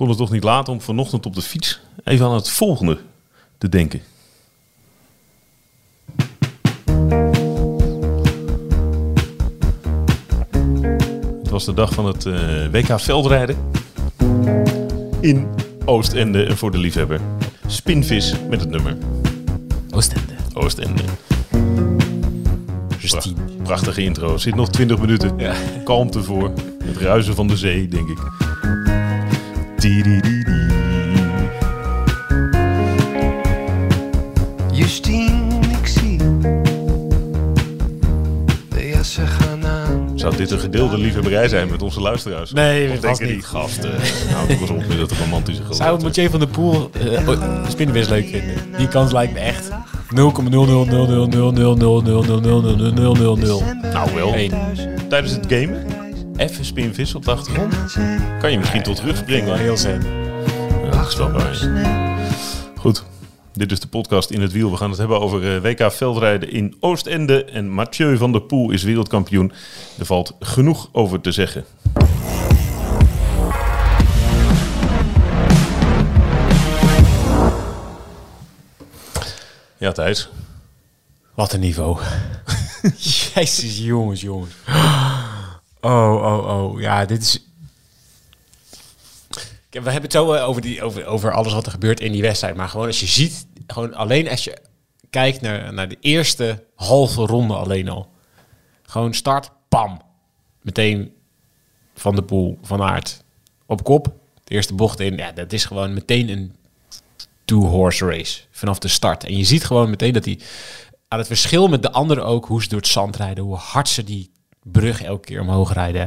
kon het toch niet laten om vanochtend op de fiets even aan het volgende te denken. Het was de dag van het WK veldrijden in Oostende. En voor de liefhebber Spinvis met het nummer Oostende. Prachtige intro. Zit nog 20 minuten. Ja. Kalmte voor. Het ruisen van de zee, denk ik. Justine, ik zie de jassen gaan aan. Zou dit een gedeelde liefhebberij zijn met onze luisteraars? Nee, of vast denken niet. die gasten, nou toch eens op met dat romantische geloof. Zou Mathieu van der Poel Spinvis leuk vinden? Die kans lijkt me echt 0,00000000000000000. Nou wel. Tijdens het gamen, even Spinvis op de achtergrond. Kan je misschien tot rust brengen. Heel zen. Ja, dat is wel waar. Goed, dit is de podcast In het Wiel. We gaan het hebben over WK veldrijden in Oostende. En Mathieu van der Poel is wereldkampioen. Er valt genoeg over te zeggen. Ja, Thijs. Wat een niveau. Jezus, jongens. Oh. Ja, dit is... We hebben het zo over alles wat er gebeurt in die wedstrijd. Maar gewoon als je ziet... Gewoon alleen als je kijkt naar de eerste halve ronde alleen al. Gewoon start, pam. Meteen Van der Poel, Van Aert op kop. De eerste bocht in. Ja, dat is gewoon meteen een two-horse race. Vanaf de start. En je ziet gewoon meteen dat hij... aan het verschil met de anderen ook, hoe ze door het zand rijden, hoe hard ze die brug elke keer omhoog rijden.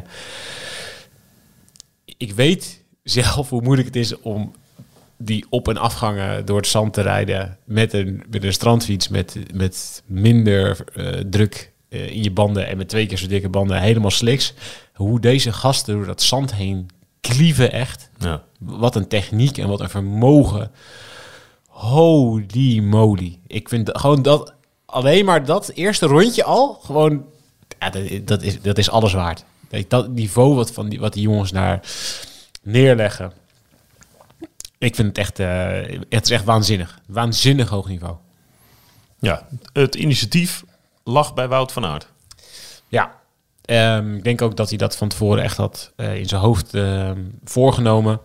Ik weet zelf hoe moeilijk het is om die op- en afgangen door het zand te rijden met een strandfiets, met minder druk in je banden en met 2 keer zo dikke banden, helemaal sliks. Hoe deze gasten door dat zand heen klieven echt. Ja. Wat een techniek en wat een vermogen. Holy moly. Ik vind gewoon dat... Alleen maar dat eerste rondje al, gewoon, ja, dat is alles waard. Dat niveau wat die jongens daar neerleggen. Ik vind het echt, het is echt waanzinnig. Waanzinnig hoog niveau. Ja, het initiatief lag bij Wout van Aert. Ja, ik denk ook dat hij dat van tevoren echt had in zijn hoofd voorgenomen.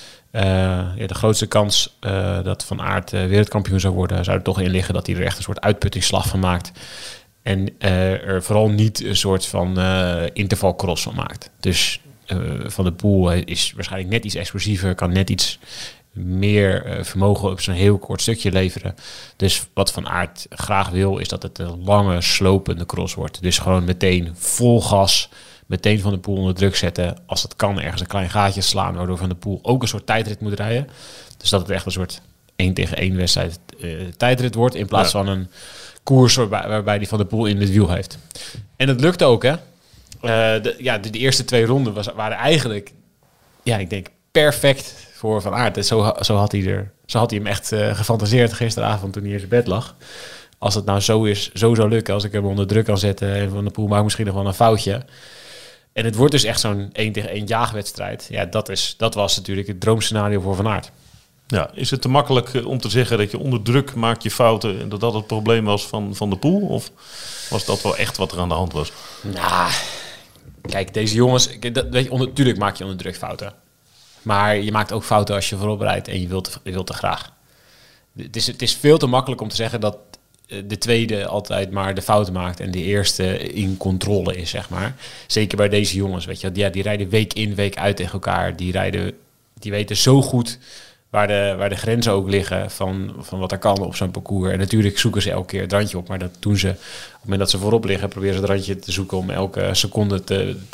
De grootste kans dat Van Aert wereldkampioen zou worden, zou er toch in liggen dat hij er echt een soort uitputtingsslag van maakt. En er vooral niet een soort van intervalcross van maakt. Dus Van der Poel is waarschijnlijk net iets explosiever, kan net iets meer vermogen op zo'n heel kort stukje leveren. Dus wat Van Aert graag wil, is dat het een lange, slopende cross wordt. Dus gewoon meteen vol gas, meteen Van der Poel onder druk zetten. Als het kan, ergens een klein gaatje slaan, waardoor Van der Poel ook een soort tijdrit moet rijden. Dus dat het echt een soort 1-tegen-1 wedstrijd tijdrit wordt, in plaats van een koers waarbij die Van der Poel in het wiel heeft. En dat lukte ook, hè. De eerste 2 ronden waren eigenlijk, ja, ik denk perfect voor Van Aert. Zo had hij hem echt gefantaseerd gisteravond toen hij in zijn bed lag. Als het nou zo zou lukken, als ik hem onder druk kan zetten en Van der Poel maakt misschien nog wel een foutje. En het wordt dus echt zo'n 1-tegen-1 jaagwedstrijd. Ja, dat was natuurlijk het droomscenario voor Van Aert. Ja, is het te makkelijk om te zeggen dat je onder druk maakt je fouten en dat het probleem was van de Poel? Of was dat wel echt wat er aan de hand was? Nou, kijk, deze jongens, natuurlijk maak je onder druk fouten. Maar je maakt ook fouten als je voorop rijdt en je wilt te graag. Het is veel te makkelijk om te zeggen dat de tweede altijd maar de fouten maakt en de eerste in controle is, zeg maar. Zeker bij deze jongens, weet je. Ja, die rijden week in, week uit tegen elkaar. Die weten zo goed waar de grenzen ook liggen van wat er kan op zo'n parcours. En natuurlijk zoeken ze elke keer het randje op, maar dat doen ze op het moment dat ze voorop liggen, proberen ze het randje te zoeken om elke seconde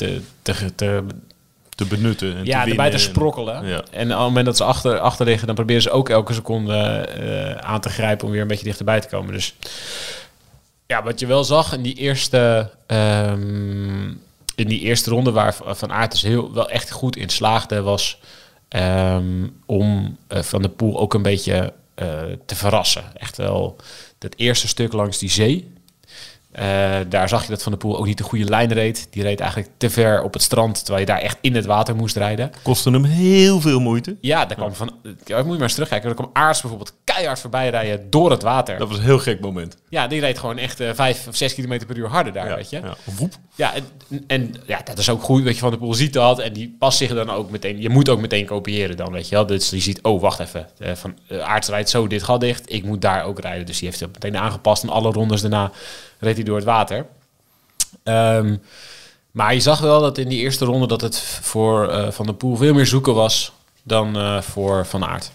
te benutten en ja, te erbij te sprokkelen. Ja. En op het moment dat ze achter liggen, dan proberen ze ook elke seconde aan te grijpen om weer een beetje dichterbij te komen. Dus ja, wat je wel zag in die eerste ronde, waar Van Aert dus wel echt goed in slaagde, was om Van der Poel ook een beetje te verrassen. Echt wel dat eerste stuk langs die zee. Daar zag je dat Van der Poel ook niet de goede lijn reed. Die reed eigenlijk te ver op het strand, terwijl je daar echt in het water moest rijden. Kostte hem heel veel moeite. Ja, daar kwam moet je maar eens terugkijken. Er kwam Aerts bijvoorbeeld keihard voorbij rijden door het water. Dat was een heel gek moment. Ja, die reed gewoon echt 5 of 6 kilometer per uur harder daar, weet je. Ja, woep. Ja, en dat is ook goed, weet je, Van der Poel ziet dat en die past zich dan ook meteen. Je moet ook meteen kopiëren dan, weet je wel. Dus die ziet, wacht even, Aerts rijdt zo dit gat dicht, ik moet daar ook rijden. Dus die heeft het meteen aangepast en alle rondes daarna reed hij door het water. Maar je zag wel dat in die eerste ronde dat het voor Van der Poel veel meer zoeken was dan voor Van Aert.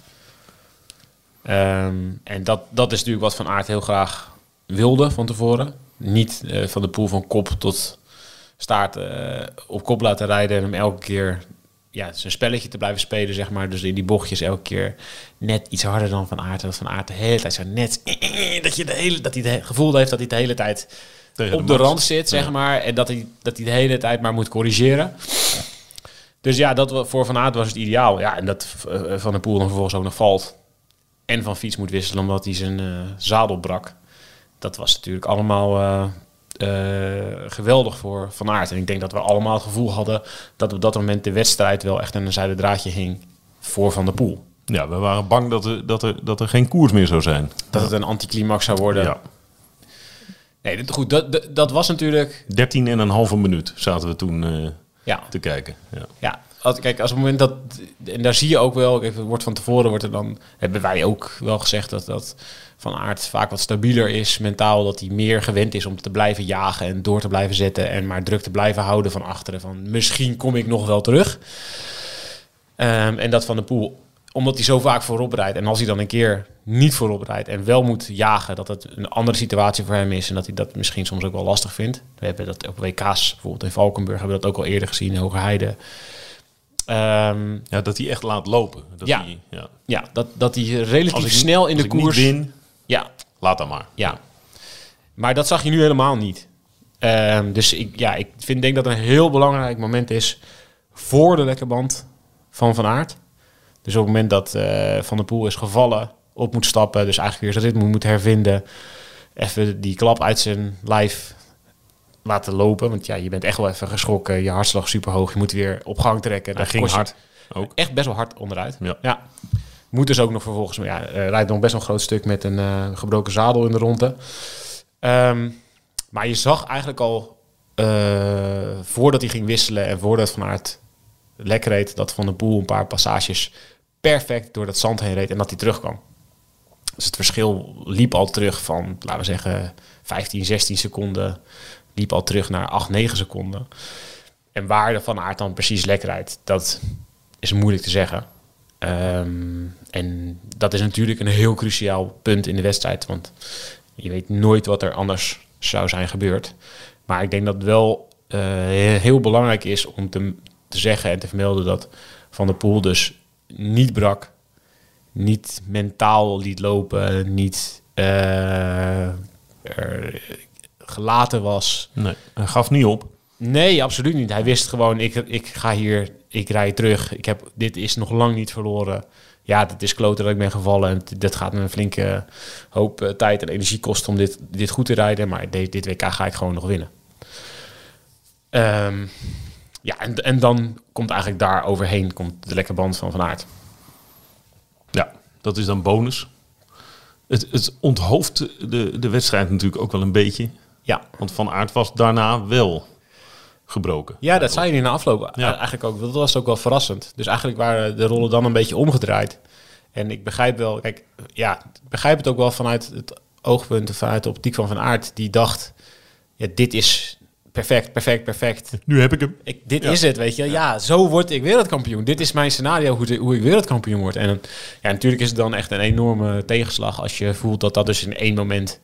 En dat is natuurlijk wat Van Aert heel graag wilde van tevoren. Niet Van der Poel van kop tot staart op kop laten rijden en hem elke keer zijn spelletje te blijven spelen, zeg maar. Dus in die bochtjes elke keer net iets harder dan Van Aert. En dat Van Aert de hele tijd zo net dat hij het gevoel heeft dat hij de hele tijd tegen op de rand zit, zeg maar. En dat hij de hele tijd maar moet corrigeren. Dus ja, dat voor Van Aert was het ideaal. Ja, en dat Van der Poel dan vervolgens ook nog valt en van fiets moet wisselen omdat hij zijn zadel brak. Dat was natuurlijk allemaal geweldig voor Van Aert. En ik denk dat we allemaal het gevoel hadden dat op dat moment de wedstrijd wel echt aan een zijden draadje hing voor Van der Poel. Ja, we waren bang dat er geen koers meer zou zijn. Dat het een anticlimax zou worden. Ja. Nee, goed, dat was natuurlijk... 13,5 minuut zaten we toen te kijken. Ja, kijk, als op het moment dat... En daar zie je ook wel... Kijk, wordt van tevoren wordt er dan... Hebben wij ook wel gezegd dat Van Aert vaak wat stabieler is mentaal. Dat hij meer gewend is om te blijven jagen en door te blijven zetten. En maar druk te blijven houden van achteren. Van misschien kom ik nog wel terug. En dat Van der Poel... Omdat hij zo vaak voorop rijdt. En als hij dan een keer niet voorop rijdt en wel moet jagen, dat het een andere situatie voor hem is. En dat hij dat misschien soms ook wel lastig vindt. We hebben dat op WK's, bijvoorbeeld in Valkenburg, hebben we dat ook al eerder gezien in Hogerheide. Dat hij echt laat lopen. Dat hij relatief snel in de koers... Als ik niet win, laat dan maar. Ja, maar dat zag je nu helemaal niet. Dus ik denk dat een heel belangrijk moment is voor de lekkerband van Aert. Dus op het moment dat Van der Poel is gevallen, op moet stappen, dus eigenlijk weer zijn ritme moet hervinden, even die klap uit zijn lijf laten lopen. Want je bent echt wel even geschrokken, je hartslag super hoog, je moet weer op gang trekken. Hij ging hard. Ook. Echt best wel hard onderuit. Ja. Moet dus ook nog vervolgens, rijdt nog best wel een groot stuk met een gebroken zadel in de ronde. Maar je zag eigenlijk al, voordat hij ging wisselen en voordat Van Aert lekker reed, dat Van der Poel een paar passages perfect door dat zand heen reed en dat hij terugkwam. Dus het verschil liep al terug van, laten we zeggen, 15, 16 seconden. Liep al terug naar 8, 9 seconden. En waar de Van Aert dan precies lekker rijdt, dat is moeilijk te zeggen. En dat is natuurlijk een heel cruciaal punt in de wedstrijd. Want je weet nooit wat er anders zou zijn gebeurd. Maar ik denk dat het wel heel belangrijk is om te zeggen en te vermelden dat Van der Poel dus niet brak, niet mentaal liet lopen, niet gelaten was. Nee, hij gaf niet op. Nee, absoluut niet. Hij wist gewoon, ik ga hier, ik rijd terug. Dit is nog lang niet verloren. Ja, het is kloten dat ik ben gevallen en dat gaat me een flinke hoop tijd en energie kosten om dit goed te rijden. Maar dit WK ga ik gewoon nog winnen. En dan komt eigenlijk daar overheen komt de lekke band van Aert. Ja, dat is dan bonus. Het onthoofdt de wedstrijd natuurlijk ook wel een beetje. Ja. Want Van Aert was daarna wel gebroken. Ja, dat zei je in de afloop eigenlijk ook. Dat was ook wel verrassend. Dus eigenlijk waren de rollen dan een beetje omgedraaid. En ik begrijp wel, ik begrijp het ook wel vanuit het oogpunt, vanuit de optiek van Aert, die dacht, dit is perfect. Nu heb ik hem. Dit is het, weet je. Ja, zo word ik wereldkampioen. Dit is mijn scenario hoe ik wereldkampioen word. En natuurlijk is het dan echt een enorme tegenslag als je voelt dat dus in één moment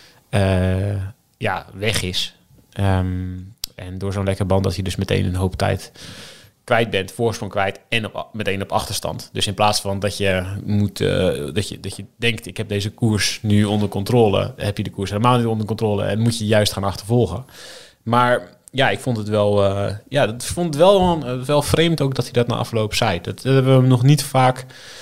weg is. En door zo'n lekker band dat je dus meteen een hoop tijd kwijt bent, voorsprong kwijt en meteen op achterstand. Dus in plaats van dat je dat je denkt, ik heb deze koers nu onder controle, heb je de koers helemaal niet onder controle en moet je juist gaan achtervolgen. Maar ja, ik vond het wel, wel vreemd ook dat hij dat na afloop zei. Dat hebben we hem nog niet vaak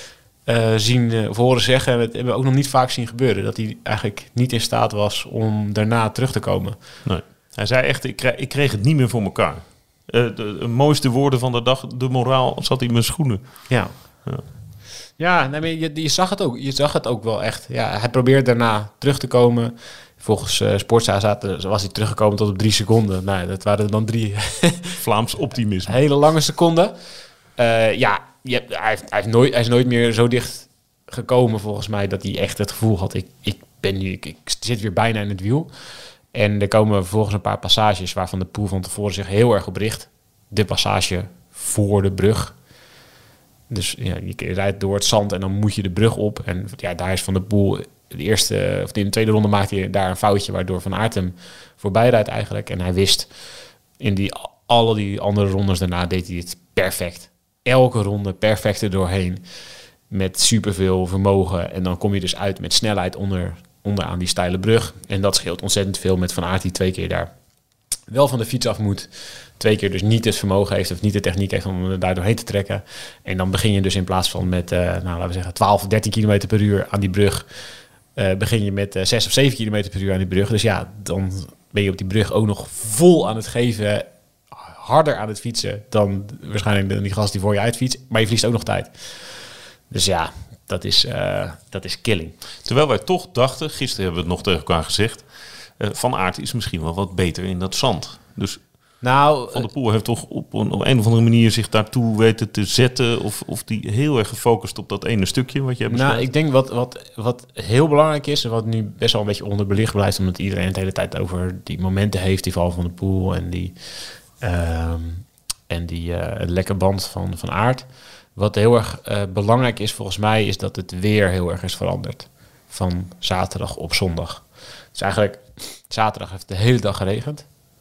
zien of horen zeggen. En dat hebben we ook nog niet vaak zien gebeuren. Dat hij eigenlijk niet in staat was om daarna terug te komen. Nee. Hij zei echt, ik kreeg het niet meer voor elkaar. De mooiste woorden van de dag, de moraal zat in mijn schoenen. Ja. Ja, nee, maar je zag het ook. Je zag het ook wel echt. Ja, hij probeert daarna terug te komen. Volgens Sportza was hij teruggekomen tot op 3 seconden. Nou, dat waren dan 3 Vlaams optimisme. hele lange seconden. Hij is nooit meer zo dicht gekomen volgens mij dat hij echt het gevoel had. Ik zit weer bijna in het wiel. En er komen vervolgens een paar passages waarvan de Poel van tevoren zich heel erg op richt. De passage voor de brug. Dus ja, je rijdt door het zand en dan moet je de brug op. En ja, daar is Van der Poel in de tweede ronde maakt hij daar een foutje waardoor Van Aert hem voorbij rijdt eigenlijk. En hij wist in alle die andere rondes daarna deed hij het perfect. Elke ronde perfect er doorheen. Met superveel vermogen. En dan kom je dus uit met snelheid onderaan die steile brug. En dat scheelt ontzettend veel met Van Aert die 2 keer daar wel van de fiets af moet. 2 keer dus niet het vermogen heeft of niet de techniek heeft om er daar doorheen te trekken. En dan begin je dus in plaats van met, laten we zeggen, 12 of 13 km per uur aan die brug, begin je met 6 of 7 km per uur aan die brug. Dus ja, dan ben je op die brug ook nog vol aan het geven, harder aan het fietsen dan waarschijnlijk die gast die voor je uitfietst. Maar je verliest ook nog tijd. Dus ja, dat is killing. Terwijl wij toch dachten, gisteren hebben we het nog tegen elkaar gezegd, Van Aert is misschien wel wat beter in dat zand. Dus Van der Poel heeft toch op een of andere manier zich daartoe weten te zetten. Of die heel erg gefocust op dat ene stukje wat je hebt beschreven? Ik denk wat heel belangrijk is en wat nu best wel een beetje onderbelicht blijft, omdat iedereen de hele tijd over die momenten heeft, die val van de Poel en die lekke band van Aert. Wat heel erg belangrijk is volgens mij is dat het weer heel erg is veranderd van zaterdag op zondag. Dus eigenlijk zaterdag heeft het de hele dag geregend.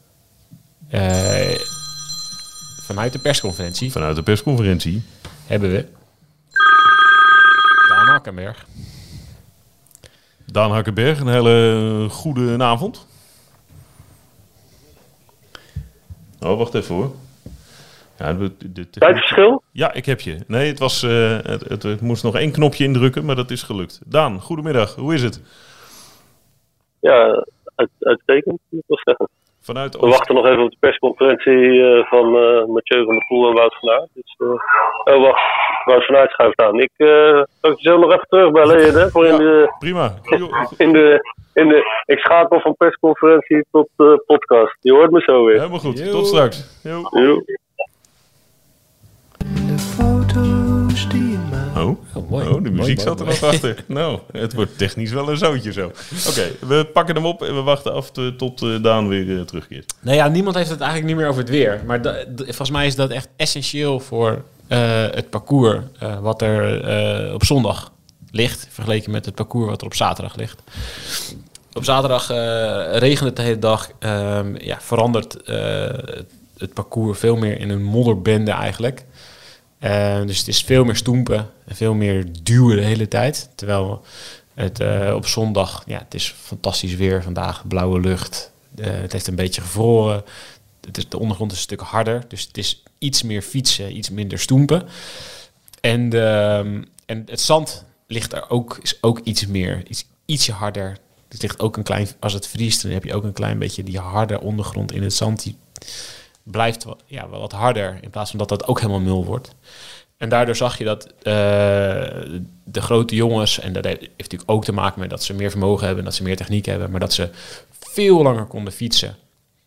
Vanuit de persconferentie hebben we Daan Hakkenberg. Daan Hakkenberg, een hele goede avond. Oh, wacht even hoor. Ja, Tijdverschil? Ja, ik heb je. Nee, het was, het moest nog 1 knopje indrukken, maar dat is gelukt. Daan, goedemiddag. Hoe is het? Ja, uitstekend, moet ik wel zeggen. We wachten nog even op de persconferentie van Mathieu van der Poel en Wout van Aert. Dus, wacht, Wout van Aert schuift aan. Ik zal je zo nog even terugbellen. Prima. Ik schakel van persconferentie tot podcast. Je hoort me zo weer. Helemaal goed. Yo. Tot straks. Yo. De foto's die je maakt. Oh, de muziek zat er nog achter. Nou, het wordt technisch wel een zootje zo. Oké, we pakken hem op en we wachten af tot Daan weer terugkeert. Nou ja, niemand heeft het eigenlijk niet meer over het weer. Maar volgens mij is dat echt essentieel voor het parcours wat er op zondag ligt, vergeleken met het parcours wat er op zaterdag ligt. Op zaterdag regent het de hele dag. Verandert het parcours veel meer in een modderbende eigenlijk. Dus het is veel meer stoempen en veel meer duwen de hele tijd. Terwijl het op zondag, het is fantastisch weer vandaag, blauwe lucht. Het heeft een beetje gevroren. De ondergrond is een stuk harder, dus het is iets meer fietsen, iets minder stoempen. En het zand ligt er is ook iets meer, ietsje harder. Het ligt ook als het vriest, dan heb je ook een klein beetje die harde ondergrond in het zand. Die blijft wel wat harder, in plaats van dat dat ook helemaal mul wordt. En daardoor zag je dat de grote jongens, en dat heeft natuurlijk ook te maken met dat ze meer vermogen hebben, dat ze meer techniek hebben, maar dat ze veel langer konden fietsen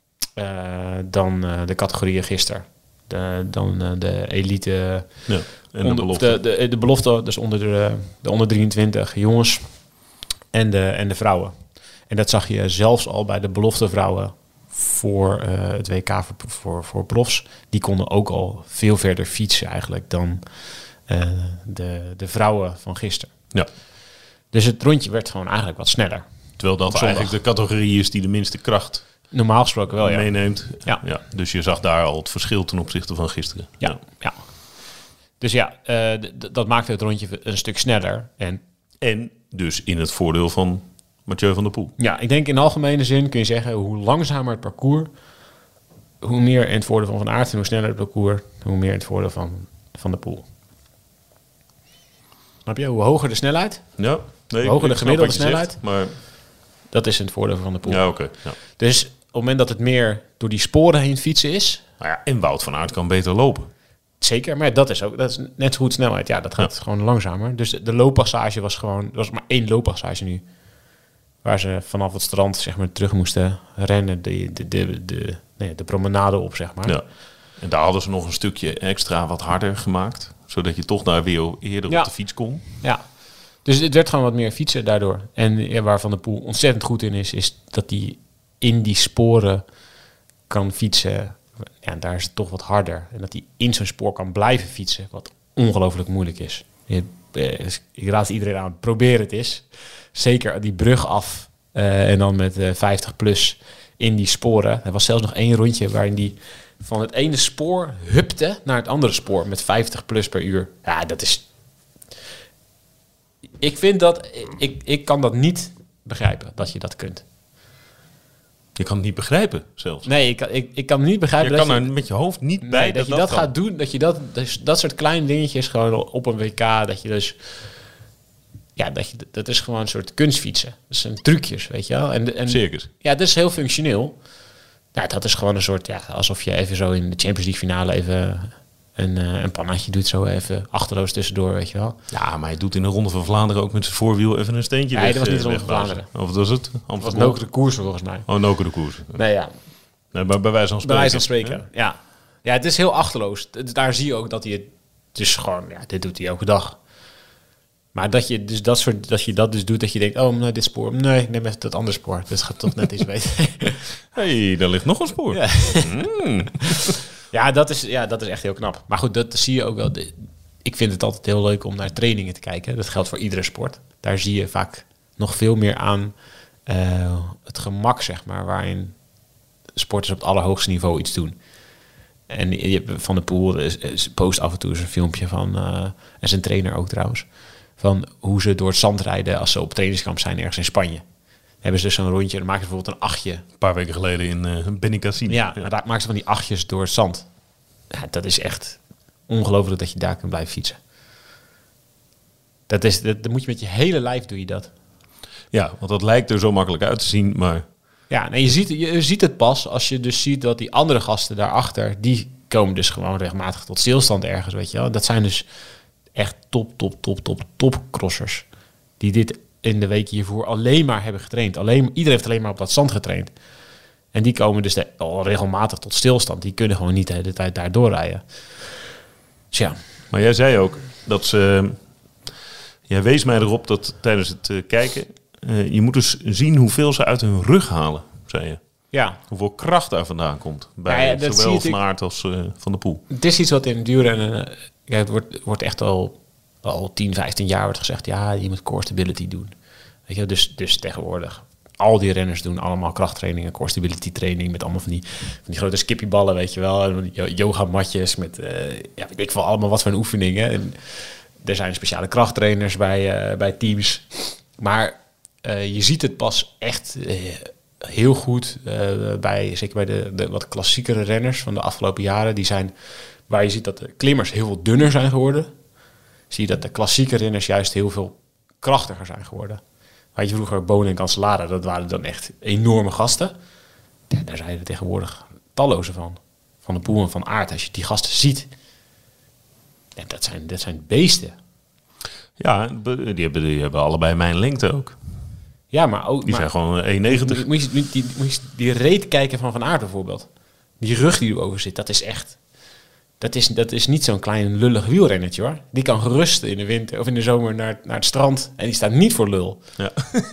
dan de categorieën gisteren. Dan de elite. Ja, en de belofte. De belofte, dus onder de onder 23 jongens en de vrouwen. En dat zag je zelfs al bij de belofte vrouwen voor het WK voor profs. Die konden ook al veel verder fietsen eigenlijk dan de vrouwen van gisteren. Ja. Dus het rondje werd gewoon eigenlijk wat sneller. Terwijl dat eigenlijk de categorie is die de minste kracht normaal gesproken wel meeneemt. Ja. Dus je zag daar al het verschil ten opzichte van gisteren. Ja. Dus dat maakte het rondje een stuk sneller. En dus in het voordeel van Mathieu van der Poel. Ja, ik denk in algemene zin kun je zeggen, hoe langzamer het parcours, hoe meer in het voordeel van Aert en hoe sneller het parcours, hoe meer in het voordeel van der Poel. Snap je? Hoe hoger de snelheid, hoe hoger de gemiddelde snelheid, maar dat is het voordeel van de Poel. Ja, oké. Ja. Dus op het moment dat het meer door die sporen heen fietsen is... Nou ja, en Wout van Aert kan beter lopen. Zeker, maar dat is net zo goed snelheid. Ja, dat gaat gewoon langzamer. Dus de looppassage was maar 1 looppassage nu. Waar ze vanaf het strand zeg maar terug moesten rennen, de promenade op, zeg maar. Ja. En daar hadden ze nog een stukje extra wat harder gemaakt, zodat je toch daar weer eerder op de fiets kon. Ja, dus het werd gewoon wat meer fietsen daardoor. En waar Van der Poel ontzettend goed in is dat hij in die sporen kan fietsen. Ja, daar is het toch wat harder. En dat hij in zo'n spoor kan blijven fietsen, wat ongelooflijk moeilijk is. Ik raad iedereen aan, probeer het eens. Zeker die brug af en dan met 50 plus in die sporen. Er was zelfs nog 1 rondje waarin die van het ene spoor hupte naar het andere spoor met 50 plus per uur. Ja, dat is... Ik vind dat... Ik kan dat niet begrijpen, dat je dat kunt. Je kan het niet begrijpen, zelfs. Nee, ik kan het niet begrijpen. Je kan er met je hoofd niet bij dat je dat gaat doen. Dat je dat soort kleine dingetjes gewoon op een WK, dat je dus... Ja, dat is gewoon een soort kunstfietsen. Dat zijn trucjes, weet je wel. En circus. Ja, dat is heel functioneel. Nou, dat is gewoon een soort... Ja, alsof je even zo in de Champions League finale even een pannatje doet. Zo even achterloos tussendoor, weet je wel. Ja, maar hij doet in de Ronde van Vlaanderen ook met zijn voorwiel even een steentje weg. Nee, dat was niet de Ronde van Vlaanderen. Of was het? Dat was Noke de Koers volgens mij. Oh, Noke de Koers. Nee, ja. Nee, maar bij wijze van spreken. Bij wijze van spreken, ja. Ja, het is heel achterloos. Daar zie je ook dat hij het... Dus gewoon, ja, dit doet hij elke dag. Maar dat je dat dus doet, dat je denkt, oh, nou, dit spoor, nee, ik neem even dat andere spoor. Dat gaat toch net iets beter. Hey, daar ligt nog een spoor. Ja. Ja, dat is echt heel knap. Maar goed, dat zie je ook wel. Ik vind het altijd heel leuk om naar trainingen te kijken. Dat geldt voor iedere sport. Daar zie je vaak nog veel meer aan het gemak, zeg maar, waarin sporters op het allerhoogste niveau iets doen. En je hebt Van der Poel post af en toe eens een filmpje van, en zijn trainer ook trouwens, van hoe ze door het zand rijden als ze op trainingskamp zijn ergens in Spanje. Hebben ze dus zo'n rondje, dan maken ze bijvoorbeeld een 8. Een paar weken geleden in Benicassim. Ja, maar daar maken ze van die 8 door het zand. Ja, dat is echt ongelooflijk dat je daar kunt blijven fietsen. Dat moet je met je hele lijf doe je dat. Ja, want dat lijkt er zo makkelijk uit te zien, maar... Ja, nee, je ziet het pas als je dus ziet dat die andere gasten daarachter, die komen dus gewoon regelmatig tot stilstand ergens, weet je wel. Dat zijn dus echt top crossers. Die dit in de weken hiervoor alleen maar hebben getraind. Iedereen heeft alleen maar op dat zand getraind. En die komen dus al regelmatig tot stilstand. Die kunnen gewoon niet de hele tijd daar doorrijden. Dus ja. Maar jij zei ook dat ze... Jij wees mij erop dat tijdens het kijken... je moet dus zien hoeveel ze uit hun rug halen, zei je. Ja. Hoeveel kracht daar vandaan komt. Bij zowel Van Aert als Van der Poel. Het is iets wat in het duurrennen... het wordt echt al 10, 15 jaar wordt gezegd... ja, je moet core stability doen. Weet je, dus tegenwoordig... al die renners doen allemaal krachttrainingen... core stability training met allemaal van die grote skippyballen, weet je wel. Yogamatjes met... weet ik veel, allemaal wat voor oefeningen. En er zijn speciale krachttrainers bij teams. Maar je ziet het pas echt... heel goed zeker bij de wat klassiekere renners van de afgelopen jaren. Die zijn waar je ziet dat de klimmers heel veel dunner zijn geworden. Zie je dat de klassieke renners juist heel veel krachtiger zijn geworden. Weet je, vroeger Bonen en Cancellara, dat waren dan echt enorme gasten. Ja, daar zijn er tegenwoordig talloze van. Van de Poel en Van Aert. Als je die gasten ziet, ja, dat zijn beesten. Ja, die hebben allebei mijn lengte ook. Ja, maar ook... Die zijn gewoon 1,90. Moet je die reet kijken van Aert bijvoorbeeld. Die rug die erover zit, dat is echt... Dat is niet zo'n klein lullig wielrennertje, hoor. Die kan gerust in de winter of in de zomer naar het strand. En die staat niet voor lul. Ja.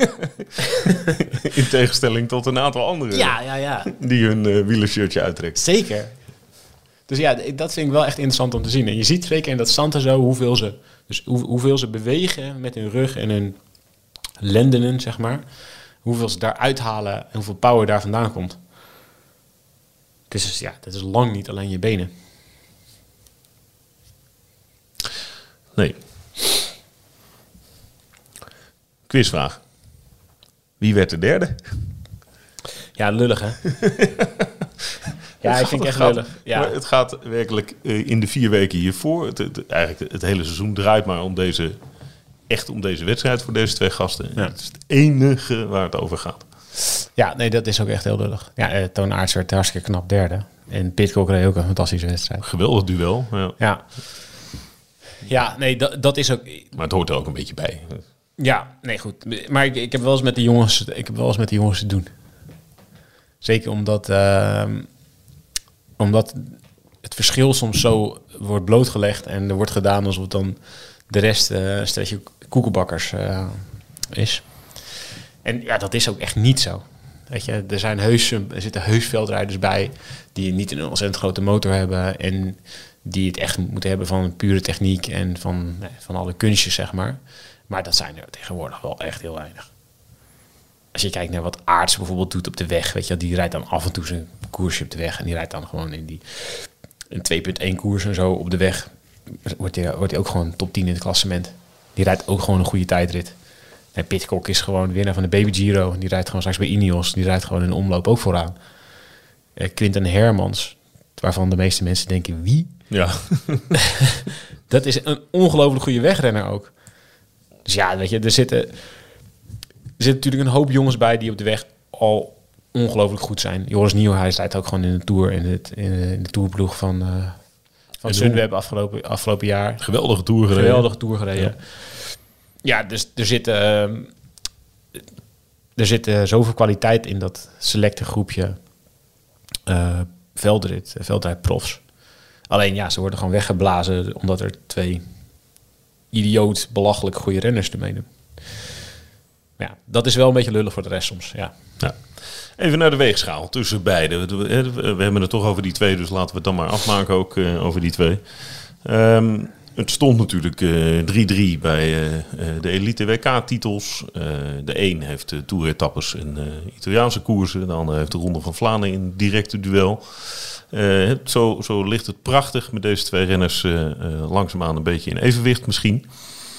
In tegenstelling tot een aantal anderen. Ja. Die hun wielershirtje uittrekt. Zeker. Dus ja, dat vind ik wel echt interessant om te zien. En je ziet zeker in dat zand en zo hoeveel ze bewegen met hun rug en hun lendenen, zeg maar. Hoeveel ze daar uithalen en hoeveel power daar vandaan komt. Dus ja, dat is lang niet alleen je benen. Nee. Quizvraag. Wie werd de derde? Ja, lullig, hè? Ja, ik vind het echt lullig. Ja. Maar het gaat werkelijk in de 4 weken hiervoor. Eigenlijk het hele seizoen draait maar om deze echt om deze wedstrijd voor deze 2 gasten. Ja. Het is het enige waar het over gaat. Ja, nee, dat is ook echt heel lullig. Ja, Toon Aerts werd hartstikke knap 3e. En Pidcock reed ook een fantastische wedstrijd. Geweldig duel. Ja, nee, dat is ook... Maar het hoort er ook een beetje bij. Ja, nee, goed. Maar ik heb wel eens met de jongens te doen. Zeker omdat het verschil soms zo wordt blootgelegd en er wordt gedaan alsof het dan de rest een stelletje koekenbakkers is. En ja, dat is ook echt niet zo. Weet je, er zitten heus veldrijders bij die niet een ontzettend grote motor hebben en die het echt moeten hebben van pure techniek en van alle kunstjes, zeg maar. Maar dat zijn er tegenwoordig wel echt heel weinig. Als je kijkt naar wat Aerts bijvoorbeeld doet op de weg, weet je, die rijdt dan af en toe zijn koersje op de weg en die rijdt dan gewoon in 2.1 koers en zo op de weg. Wordt hij ook gewoon top 10 in het klassement. Die rijdt ook gewoon een goede tijdrit. En Pidcock is gewoon winnaar van de Baby Giro. Die rijdt gewoon straks bij Ineos. Die rijdt gewoon in de omloop ook vooraan. Quinten Hermans, waarvan de meeste mensen denken, wie? Ja. Dat is een ongelooflijk goede wegrenner ook. Dus ja, weet je, er zitten natuurlijk een hoop jongens bij die op de weg al ongelooflijk goed zijn. Joris Nieuwenhuis rijdt ook gewoon in de Tour, in de Tourploeg van Sunweb afgelopen jaar. Geweldige Tour gereden. Ja, dus er zit zoveel kwaliteit in dat selecte groepje veldrijdprofs. Alleen ja, ze worden gewoon weggeblazen omdat er 2 idioot belachelijk goede renners ermee doen. Ja, dat is wel een beetje lullig voor de rest soms, ja. Even naar de weegschaal tussen beide. We hebben het toch over die 2, dus laten we het dan maar afmaken ook over die 2. Het stond natuurlijk 3-3 bij de elite WK-titels. De een heeft toeretappes en Italiaanse koersen. De ander heeft de Ronde van Vlaanderen in directe duel. Zo ligt het prachtig met deze 2 renners langzaamaan een beetje in evenwicht misschien.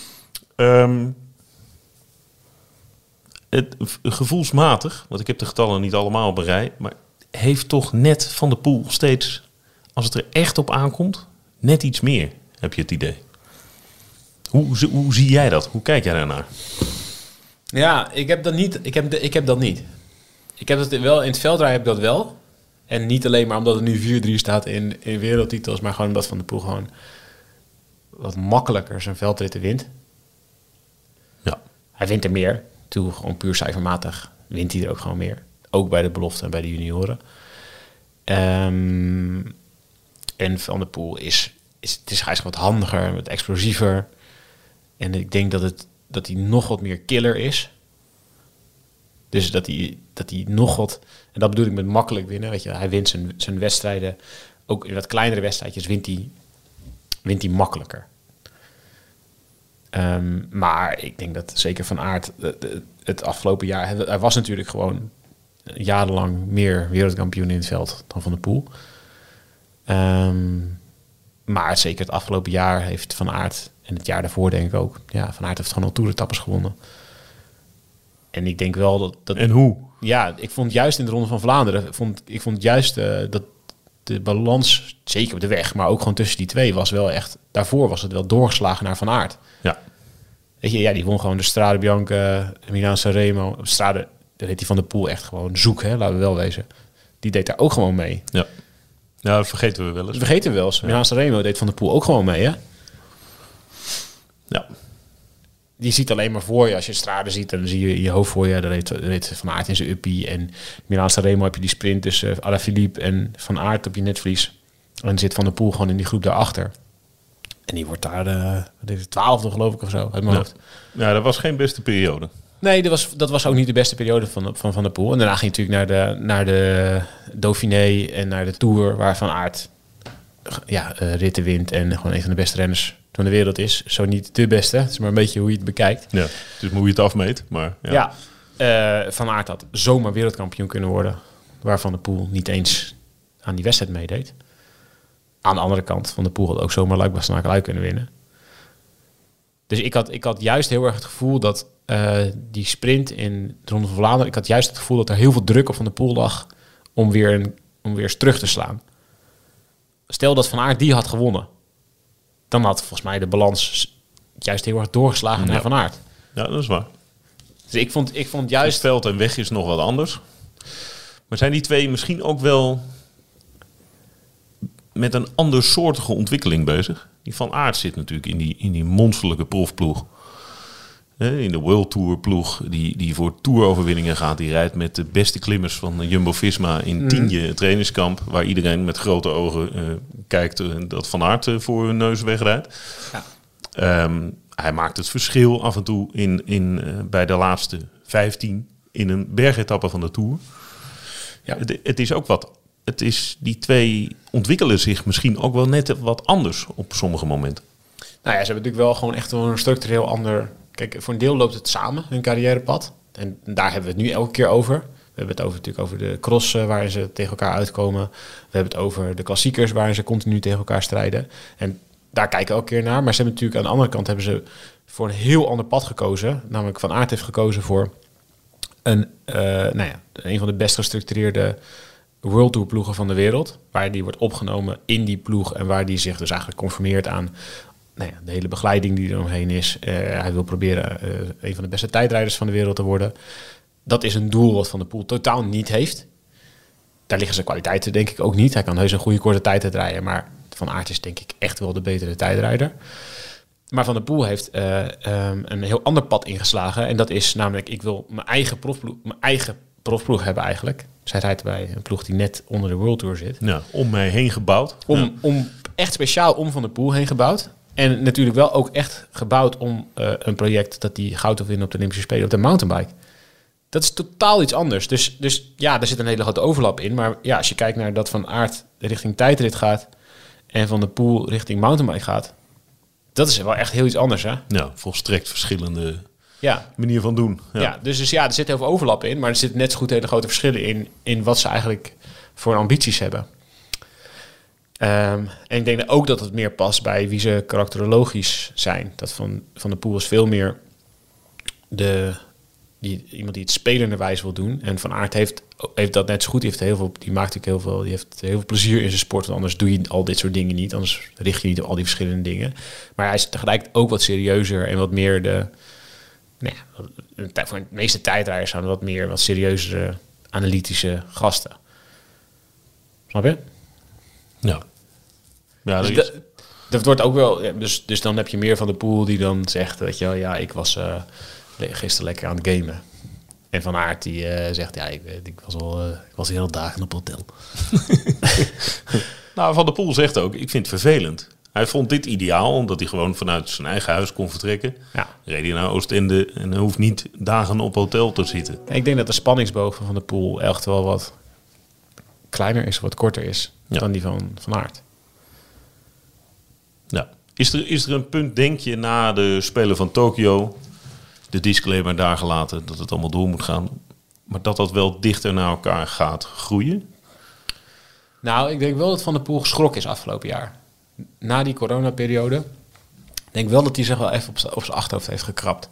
Gevoelsmatig, want ik heb de getallen niet allemaal op een rij, maar heeft toch net Van der Poel steeds, als het er echt op aankomt, net iets meer, heb je het idee. Hoe zie jij dat? Hoe kijk jij daarnaar? Ja, ik heb dat niet. Ik heb dat niet. Ik heb dat wel, in het veldrijden heb ik dat wel. En niet alleen maar omdat het nu 4-3 staat in wereldtitels, maar gewoon omdat Van der Poel gewoon wat makkelijker zijn veldritten wint. Ja. Hij wint er meer. Toen gewoon puur cijfermatig wint hij er ook gewoon meer. Ook bij de belofte en bij de junioren. En Van der Poel is wat handiger, wat explosiever. En ik denk dat hij nog wat meer killer is. Dus dat hij nog wat... En dat bedoel ik met makkelijk winnen. Weet je, hij wint zijn wedstrijden. Ook in wat kleinere wedstrijdjes wint hij makkelijker. Maar ik denk dat zeker Van Aert het afgelopen jaar... Hij was natuurlijk gewoon jarenlang meer wereldkampioen in het veld dan Van der Poel. Maar zeker het afgelopen jaar heeft Van Aert... En het jaar daarvoor denk ik ook. Ja, Van Aert heeft gewoon al toeretappes gewonnen. En ik denk wel dat... En hoe? Ja, ik vond juist in de Ronde van Vlaanderen... Ik vond juist dat de balans, zeker op de weg... maar ook gewoon tussen die 2 was wel echt... Daarvoor was het wel doorgeslagen naar Van Aert. Ja. Weet je, ja, die won gewoon de Strade Bianca, Milaan-San Remo. Strade, daar deed hij Van der Poel echt gewoon zoek, hè, laten we wel wezen. Die deed daar ook gewoon mee. Ja. Ja, dat vergeten we wel eens. Milaan-San Remo deed Van der Poel ook gewoon mee, hè? Ja. Die ziet alleen maar voor je. Als je Strade ziet, dan zie je je hoofd voor je. Dan reed Van Aert in zijn uppie. En Milaan-San Remo heb je die sprint tussen Alaphilippe en Van Aert op je netvlies. En dan zit Van der Poel gewoon in die groep daarachter. En die wordt daar de 12e geloof ik of zo, uit mijn hoofd. Ja, dat was geen beste periode. Nee, dat was ook niet de beste periode van der Poel. En daarna ging hij natuurlijk naar de Dauphiné en naar de Tour, waar Van Aert ritten wint en gewoon een van de beste renners van de wereld is. Zo niet de beste, het is maar een beetje hoe je het bekijkt. Ja, dus hoe je het afmeet. Maar ja. Van Aert had zomaar wereldkampioen kunnen worden, waar Van der Poel niet eens aan die wedstrijd meedeed. Aan de andere kant, Van der Poel had ook zomaar Luik-Bastenaken kunnen winnen. Dus ik had juist heel erg het gevoel dat die sprint in de Ronde van Vlaanderen... Ik had juist het gevoel dat er heel veel druk op Van der Poel lag om weer eens terug te slaan. Stel dat Van Aert die had gewonnen. Dan had volgens mij de balans juist heel erg doorgeslagen naar Van Aert. Ja, dat is waar. Dus ik vond juist... Het veld en weg is nog wat anders. Maar zijn die twee misschien ook wel met een andersoortige ontwikkeling bezig? Die Van Aert zit natuurlijk in die monsterlijke profploeg. In de World Tour ploeg die voor toeroverwinningen gaat. Die rijdt met de beste klimmers van Jumbo-Visma in Tienje trainingskamp. Waar iedereen met grote ogen kijkt dat Van Aert voor hun neus wegrijdt. Ja. Hij maakt het verschil af en toe bij de laatste 15 in een bergetappe van de Tour. Ja. Het is ook wat. Die twee ontwikkelen zich misschien ook wel net wat anders op sommige momenten. Nou ja, ze hebben natuurlijk wel gewoon echt een structureel ander... Kijk, voor een deel loopt het samen, hun carrièrepad. En daar hebben we het nu elke keer over. We hebben het natuurlijk over de cross waarin ze tegen elkaar uitkomen. We hebben het over de klassiekers waarin ze continu tegen elkaar strijden. En daar kijken we elke keer naar. Maar ze hebben natuurlijk aan de andere kant hebben ze voor een heel ander pad gekozen. Namelijk Van Aert heeft gekozen voor een van de best gestructureerde World Tour ploegen van de wereld. Waar die wordt opgenomen in die ploeg en waar die zich dus eigenlijk conformeert aan de hele begeleiding die er omheen is. Hij wil proberen een van de beste tijdrijders van de wereld te worden. Dat is een doel wat Van der Poel totaal niet heeft. Daar liggen zijn kwaliteiten denk ik ook niet. Hij kan heus een goede korte tijd rijden, maar Van Aert is denk ik echt wel de betere tijdrijder. Maar Van der Poel heeft een heel ander pad ingeslagen. En dat is namelijk, ik wil mijn eigen profploeg hebben eigenlijk. Zij rijdt bij een ploeg die net onder de World Tour zit. Ja, om mij heen gebouwd. Om echt speciaal om Van der Poel heen gebouwd. En natuurlijk wel ook echt gebouwd om een project dat die goud wil winnen op de Olympische Spelen op de mountainbike. Dat is totaal iets anders. Dus ja, daar zit een hele grote overlap in. Maar ja, als je kijkt naar dat Van Aert richting tijdrit gaat en Van der Poel richting mountainbike gaat, dat is wel echt heel iets anders, hè? Ja, volstrekt verschillende manier van doen. Ja, dus er zit heel veel overlap in, maar er zit net zo goed hele grote verschillen in wat ze eigenlijk voor ambities hebben. En ik denk ook dat het meer past bij wie ze karakterologisch zijn. Dat Van der Poel is veel meer iemand die het spelenderwijs wil doen. En Van Aert heeft dat net zo goed. Die maakt natuurlijk die heeft heel veel plezier in zijn sport. Want anders doe je al dit soort dingen niet. Anders richt je niet op al die verschillende dingen. Maar hij is tegelijk ook wat serieuzer en wat meer voor de meeste tijdrijders zijn wat serieuzere analytische gasten. Snap je? Ja. Ja, dat wordt ook wel. Ja, dus dan heb je meer Van der Poel die dan zegt, weet je wel, ja, ik was gisteren lekker aan het gamen. En Van Aert die zegt, ja, ik was heel dagen op hotel. Nou, Van der Poel zegt ook, ik vind het vervelend. Hij vond dit ideaal, omdat hij gewoon vanuit zijn eigen huis kon vertrekken. Ja. Reed hij naar Oostende en hij hoeft niet dagen op hotel te zitten. Ik denk dat de spanningsboog van der Poel echt wel wat kleiner is, wat korter is dan die van Aert. Ja. Is er een punt, denk je, na de Spelen van Tokio, de disclaimer daar gelaten, dat het allemaal door moet gaan, maar dat wel dichter naar elkaar gaat groeien? Nou, ik denk wel dat Van der Poel geschrokken is afgelopen jaar. Na die coronaperiode. Ik denk wel dat hij zich wel even op zijn achterhoofd heeft gekrapt.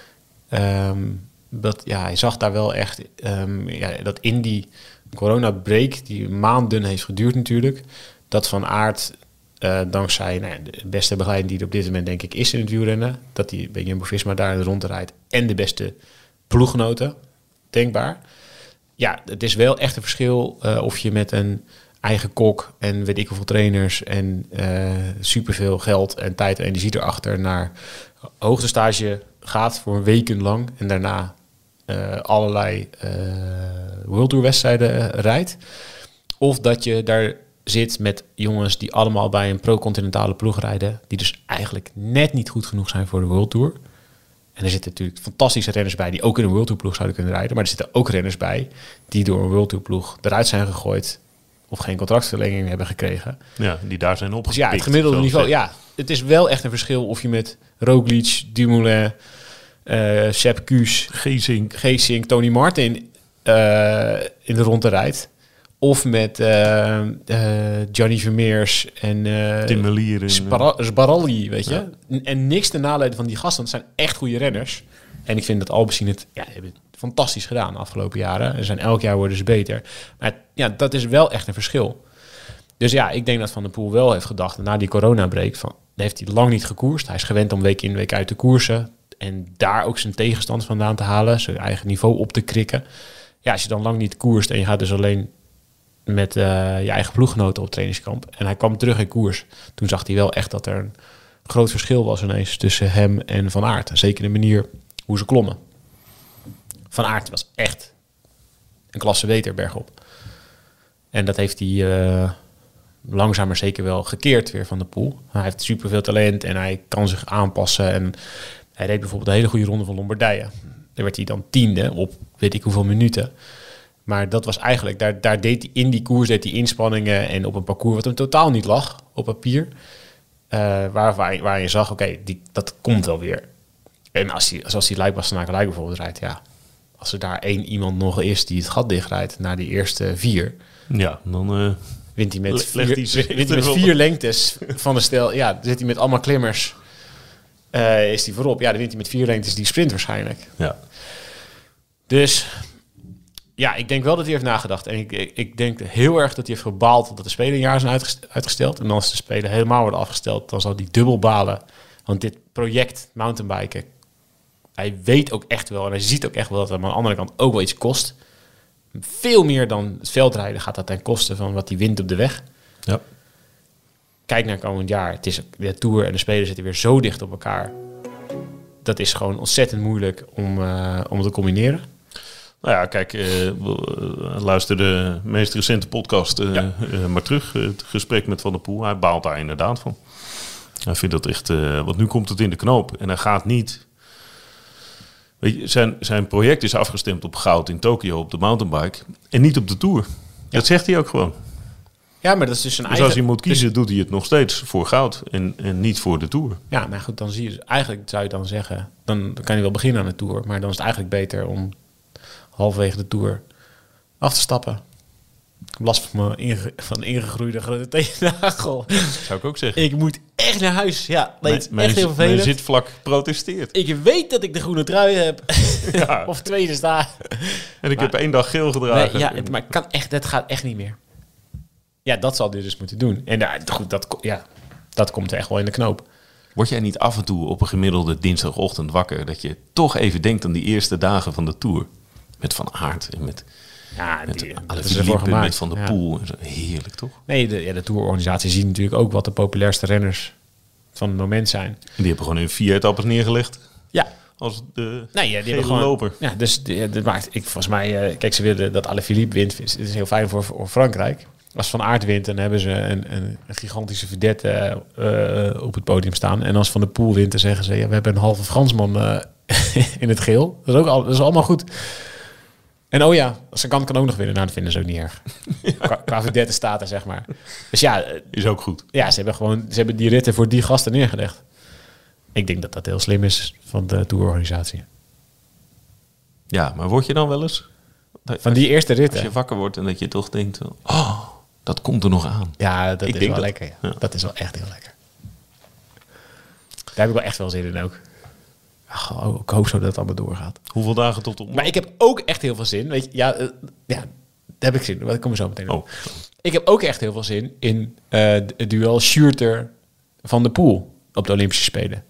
Hij zag daar wel echt dat in die coronabreak, die maanden heeft geduurd natuurlijk, dat Van Aert dankzij de beste begeleiding die er op dit moment denk ik is in het wielrennen, dat hij bij Jumbo-Visma daar in de rond rijdt en de beste ploeggenoten, denkbaar. Ja, het is wel echt een verschil of je met een eigen kok en weet ik hoeveel trainers en superveel geld en tijd en energie erachter naar hoogtestage gaat voor een weken lang en daarna allerlei World Tour wedstrijden rijdt. Of dat je daar zit met jongens die allemaal bij een pro-continentale ploeg rijden, die dus eigenlijk net niet goed genoeg zijn voor de World Tour. En er zitten natuurlijk fantastische renners bij die ook in een World Tour ploeg zouden kunnen rijden, maar er zitten ook renners bij die door een World Tour ploeg eruit zijn gegooid of geen contractverlenging hebben gekregen. Ja, die daar zijn opgepikt. Dus ja, het gemiddelde niveau. Ja, het is wel echt een verschil of je met Roglic, Dumoulin, Sepp Kuss, Geesink, Tony Martin in de ronde rijdt. Of met Gianni Vermeers en Tim Merlier Sbaralli, weet je. Ja. En niks ten nadele van die gasten. Het zijn echt goede renners. En ik vind dat Alpecin het hebben fantastisch gedaan de afgelopen jaren. En elk jaar worden ze beter. Maar dat is wel echt een verschil. Dus ja, ik denk dat Van der Poel wel heeft gedacht na die coronabreak van, heeft hij lang niet gekoerst. Hij is gewend om week in, week uit te koersen. En daar ook zijn tegenstand vandaan te halen. Zijn eigen niveau op te krikken. Ja, als je dan lang niet koerst en je gaat dus alleen met je eigen ploeggenoten op trainingskamp. En hij kwam terug in koers. Toen zag hij wel echt dat er een groot verschil was ineens tussen hem en Van Aert. Zeker de manier hoe ze klommen. Van Aert was echt een klasse beter bergop. En dat heeft hij langzaam maar zeker wel gekeerd weer van de Poel. Hij heeft superveel talent en hij kan zich aanpassen. En hij deed bijvoorbeeld een hele goede ronde van Lombardije. Daar werd hij dan 10e op weet ik hoeveel minuten. Maar dat was eigenlijk, daar deed hij in die koers deed hij inspanningen en op een parcours wat hem totaal niet lag op papier. Waar je zag, oké, dat komt wel weer. En zoals die Luik-Bastenaken bijvoorbeeld rijdt, ja. Als er daar één iemand nog is die het gat dichtrijdt naar die eerste 4. Ja, dan wint hij met 4 lengtes van de stel. Ja, dan zit hij met allemaal klimmers. Is hij voorop. Ja, dan wint hij met 4 lengtes die sprint waarschijnlijk. Ja. Dus ja, ik denk wel dat hij heeft nagedacht. En ik denk heel erg dat hij heeft gebaald dat de Spelen een jaar zijn uitgesteld. En als de Spelen helemaal worden afgesteld, dan zal hij dubbel balen. Want dit project mountainbiken, hij weet ook echt wel en hij ziet ook echt wel dat het aan de andere kant ook wel iets kost. Veel meer dan het veldrijden gaat dat ten koste van wat hij wint op de weg. Ja. Kijk naar komend jaar. Het is de Tour en de Spelen zitten weer zo dicht op elkaar. Dat is gewoon ontzettend moeilijk om te combineren. Nou ja, kijk, luister de meest recente podcast maar terug. Het gesprek met Van der Poel. Hij baalt daar inderdaad van. Hij vindt dat echt... want nu komt het in de knoop. En hij gaat niet... Weet je, zijn project is afgestemd op goud in Tokio op de mountainbike. En niet op de Tour. Ja. Dat zegt hij ook gewoon. Ja, maar dat is dus zijn eigen... als hij moet kiezen, doet hij het nog steeds voor goud. En niet voor de Tour. Ja, nou goed, dan zie je... Eigenlijk zou je dan zeggen... Dan kan hij wel beginnen aan de Tour. Maar dan is het eigenlijk beter om halverwege de Tour af te stappen. Last van mijn ingegroeide grote teennagel. Zou ik ook zeggen. Ik moet echt naar huis. Ja, nee, het is echt heel vervelend. Mijn zitvlak protesteert. Ik weet dat ik de groene trui heb. Ja. Of tweede sta. En ik heb 1 dag geel gedragen. Nee, ja, maar dat gaat echt niet meer. Ja, dat zal dit dus moeten doen. En goed, dat komt er echt wel in de knoop. Word jij niet af en toe op een gemiddelde dinsdagochtend wakker... dat je toch even denkt aan die eerste dagen van de Tour? Met Van Aert en met... Ja, dat is ervoor gemaakt. Met Van der Poel. Heerlijk, toch? Nee, de tourorganisatie ziet natuurlijk ook wat de populairste renners van het moment zijn. En die hebben gewoon in 4 etappes neergelegd. Ja. Als de die hebben gewoon loper. Ja, dus dat maakt... volgens mij... kijk, ze willen dat Alaphilippe wint. Het is heel fijn voor Frankrijk. Als Van Aert wint, dan hebben ze een gigantische vedette op het podium staan. En als Van der Poel wint, dan zeggen ze... Ja, we hebben een halve Fransman in het geel. Dat is allemaal goed. En oh ja, ze kan ook nog winnen. Nou, dat vinden ze ook niet erg. Qua vedette staat er, zeg maar. Dus ja... Is ook goed. Ja, ze hebben die ritten voor die gasten neergelegd. Ik denk dat dat heel slim is van de tourorganisatie. Ja, maar word je dan wel eens... Van die eerste ritten? Als je wakker wordt en dat je toch denkt... Oh, dat komt er nog aan. Ja, dat is wel lekker. Ja. Ja. Dat is wel echt heel lekker. Daar heb ik wel echt wel zin in ook. Ik hoop zo dat het allemaal doorgaat. Hoeveel dagen tot op? Maar ik heb ook echt heel veel zin. Weet je, daar heb ik zin in. Dat komen we zo meteen op. Ik heb ook echt heel veel zin in het duel Schurter van de Poel op de Olympische Spelen.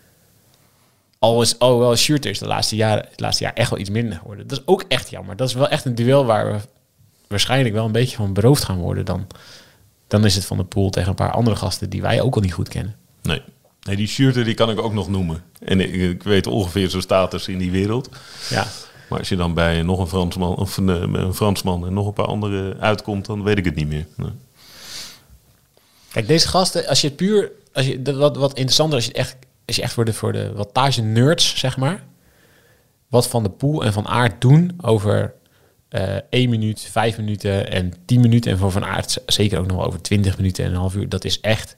Alhoewel Schurter is het laatste jaar echt wel iets minder geworden. Dat is ook echt jammer. Dat is wel echt een duel waar we waarschijnlijk wel een beetje van beroofd gaan worden. Dan is het Van de Poel tegen een paar andere gasten die wij ook al niet goed kennen. Nee, die Schurter die kan ik ook nog noemen. En ik weet ongeveer zijn status in die wereld. Ja. Maar als je dan bij nog een Fransman of een Fransman en nog een paar andere uitkomt, dan weet ik het niet meer. Nee. Kijk, deze gasten, wat interessanter, als je echt voor de wattage nerds, zeg maar, wat Van de Poel en Van Aert doen over 1 minuut, 5 minuten en 10 minuten. En voor Van Aert zeker ook nog wel over 20 minuten en een half uur. Dat is echt,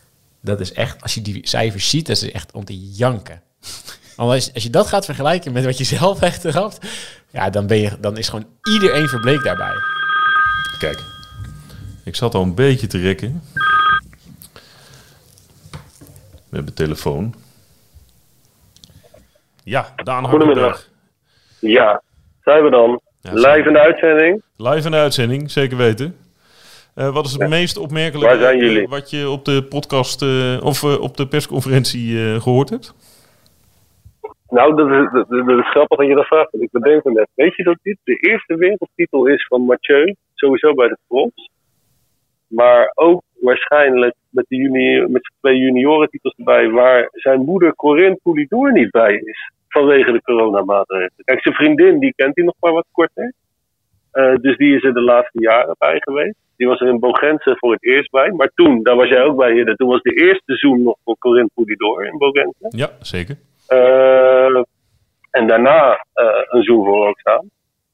als je die cijfers ziet, dat is echt om te janken. Want als je dat gaat vergelijken met wat je zelf echt hebt, ja, dan is gewoon iedereen verbleekt daarbij. Kijk, ik zat al een beetje te rekken. We hebben telefoon. Ja, Daan Goedemiddag. Ja, zijn we dan. Ja, live in de uitzending? Live in de uitzending, zeker weten. Wat is het meest opmerkelijke Waar zijn jullie? Wat je op de podcast of op de persconferentie gehoord hebt? Nou, dat is grappig dat je dat vraagt. Ik bedenk me net. Weet je dat dit de eerste wereldtitel is van Mathieu? Sowieso bij de profs. Maar ook waarschijnlijk met zijn 2 juniorentitels erbij, waar zijn moeder Corinne Poulidor niet bij is. Vanwege de coronamaatregelen. Kijk, zijn vriendin, die kent hij nog maar wat korter. Dus die is er de laatste jaren bij geweest. Die was er in Bogense voor het eerst bij. Maar toen, daar was jij ook bij, Hidde. Toen was de eerste zoom nog voor Corinne Poulidor in Bogense. Ja, zeker. En daarna een zoom voor Roxaan.